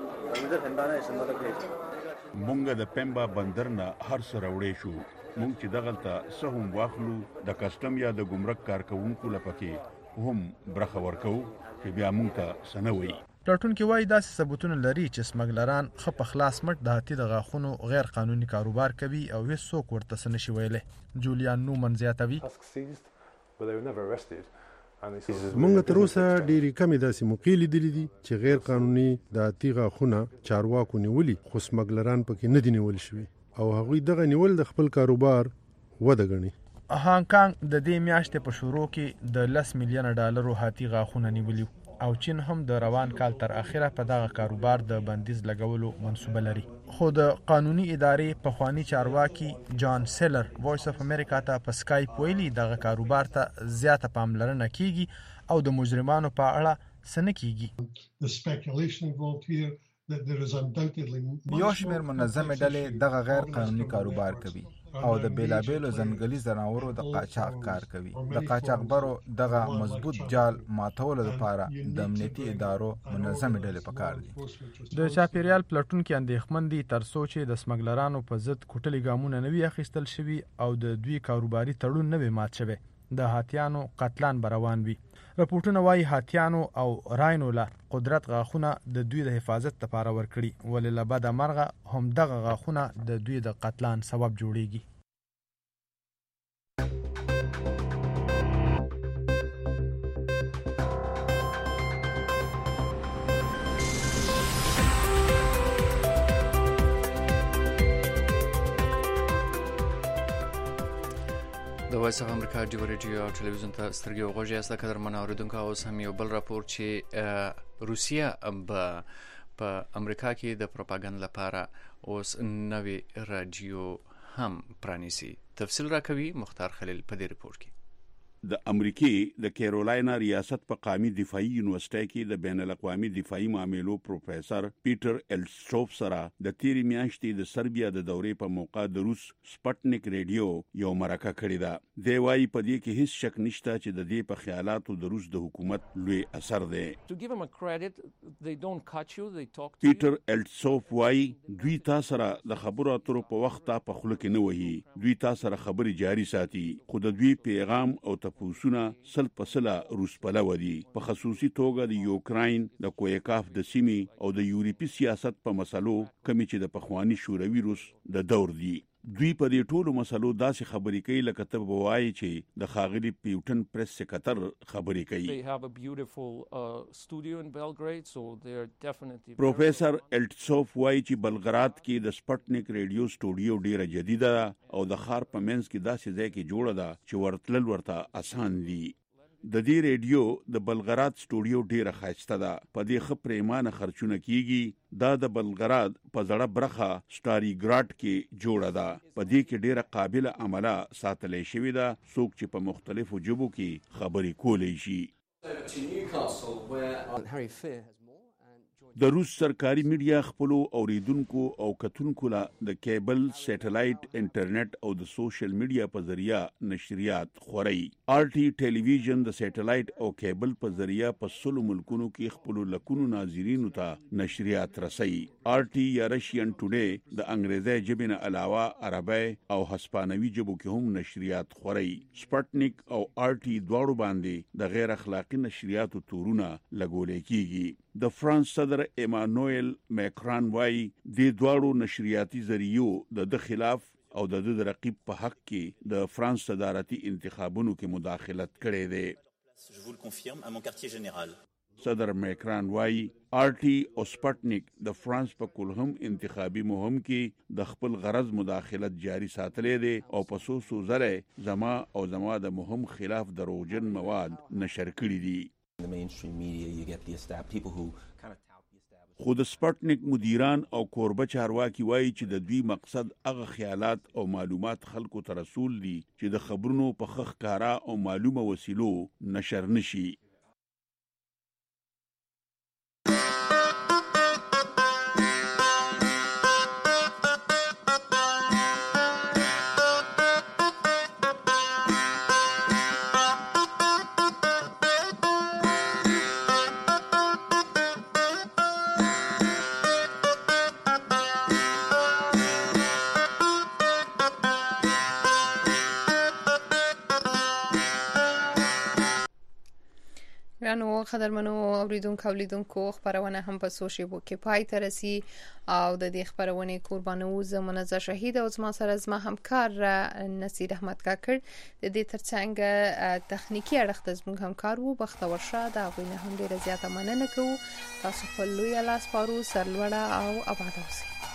مونږ د پیمبا بندر نه هر څه راوړی شو. مونږ چې دغلته څه هم واخلو د کسټم یا د ګمرک کارکوونکو لپاره هم برخه ورکوو چې بیا مونږ ته څه نه وایي. پلټونکي وایي داسې ثبوتونه لري چې سمګلران ښه په خلاص مټ د هاتي د غاښونو غیر قانوني کاروبار کوي او هیڅ څوک ورته څه نشي ویلی. جولیان نومن زیاتوي مونږ تر اوسه ډېرې کمې داسې موقعې لیدلې دي چې غیر قانوني د هاتي غاښونه چارواکو نیولي خو سمګلران پکې نه دي نیول شوي او هغوی دغه نیول د خپل کاروبار وده ګڼي. هانګ کانګ د دې میاشتې په شروع کې د $10 میلیونه هاتي غاښونه نیولي او چین هم د روان کال تر اخره په دغه کاروبار د بندیز لګولو منصوبه لري. خو د قانوني ادارې پخوانی چارواکي جان سیلر وایس اف امریکا ته په سکایپ ویلي دغه کاروبار ته زیاته پاملرنه کیږي او د مجرمانو په اړه څه نه کیږي. یو شمېر منظمې ډلې دغه غیر قانوني کاروبار کوي او د بیلابیلو ځنګلي ځناورو د قاچاق کار کوي. د قاچاقبرو دغه مضبوط جال ماتولو لپاره د امنیتي ادارو منظمې ډلې پکار دي. د چاپیریال پلټونکي اندېښمن دي تر څو چې د سمګلرانو په ضد کوټلي ګامونه نه وي اخیستل شوي او د دوی کاروباري تړون نه وي مات شوی. د هاتیانو قتلان روان وي. راپورټونه وایي هاتیانو او راینو له قدرت غاښونه د دوی د حفاظت لپاره ورکړي ولې له بده مرغه هم دغه غاښونه د دوی د قتلان سبب جوړیږي. د وایس اف امریکا ډیو ریډیو او ټلویزیون ته سترګې وغوږئ یاست قدرمن اورېدونکو. اوس هم یو بل راپور چې روسیه په امریکا کې د پروپاګاندا لپاره اوس نوې رادیو هم پرانیسي. تفصیل راکوي مختار خلیل په دې ریپورت کې. د امریکای د کیرولاینا ریاست په قومي دفاعي یونیورسيټي کې د بین الاقوامي دفاعي معاملو پروفیسور پیټر السټروف سره د تیری میاشتې د سربیا د دورې په موقع د روس سپټنیک ریډیو یو مرکه کړې ده. دی وايي په دې کې هیڅ شک نشته چې د دې په خیالاتو د روس د حکومت لوی اثر دی. پیټر السټروف وايي دوی تاسو سره د خبرو اترو په وخت په خله کې نه وهي. دوی تاسو سره خبري جاري ساتي خو د دوی پیغام او پوسونه سل پسله روس پلو دي په خصوصي توګه د یوکراین د کویکاف د سیمې او د یورپی سیاست په مسلو کمی چې د پخوانی شوروي روس د دور دي. دوی په دې ټولو مسلو داسې خبرې کوي لکه ته وایي چې د خاغلی پیوټن پریس سکرټر خبرې کوي. پروفیسور الټسوف وايي چې بلغراد کې د سپټنیک ریډیو سټوډیو ډیره جديده او د خار په منځ کې داسې ځای کې جوړه ده چې ورتلل ورته آسان دي. د دې ریډیو د بلغراد سټوډیو ډیره ښایسته ده. په دې ښه پریمانه خرچونه کیږي. دا د بلغراد په زړه برخه سټاریګراډ کې جوړه ده. په دې کې ډیره قابل عمله ساتلې شوې ده څوک چې په مختلفو ژبو کې خبرې کولای شي. د روس سرکاري میډیا خپل اوریدونکو او کتونکو له د کیبل سټلایټ انټرنیټ او د سوشل میډیا په ذریعہ نشریات خوري. آرټي ټلویزیون د سټلایټ او کیبل په ذریعہ په 100 ملکونو کې خپل لکونو ناظرینو ته نشریات رسي. آرټي یا رشین ټوډے د انګریزي ژبې نه علاوه عربی او هسپانوي ژبو کې هم نشریات خوري. سپټنیک او آرټي دواړو باندې د غیر اخلاقی نشریاتو تورونه لګولې کیږي. د فرانس صدر ایمانوئل میکران وايي د دواړو نشریاتي ذریعو د خلاف او د رقیب په حق کې د فرانس صدارتي انتخابونو کې مداخلت کړې ده. صدر میکران وايي آرټي او سپټنیک د فرانس په کلهم انتخابي مهم کې د خپل غرض مداخلت جاری ساتلې ده او په سوسو زره زما د مهم خلاف دروغجن مواد نشر کړي دي. خو د سپټنیک مدیران او کوربه چارواکي وایي چې د دوی مقصد هغه خیالات او معلومات خلکو ته رسول دي چې د خبرونو په ښه ښکارا او معلومه وسیلو نشر نشي. ګرانو قدرمنو اوریدونکو او لیدونکو خبرونه هم په سوشل کې پای ته رسي او د دې خبرونه قربانو زمونږ شهید او زما سره زما همکار نصیر احمد کاکړ د دې ترڅنګ تخنیکی اړخ ته زموږ همکار وو بختور شه دا غوښنه هم ډیره زیاته مننه کوو تاسو خپل لوی لاس پارو سرلوړه او آباد اوسئ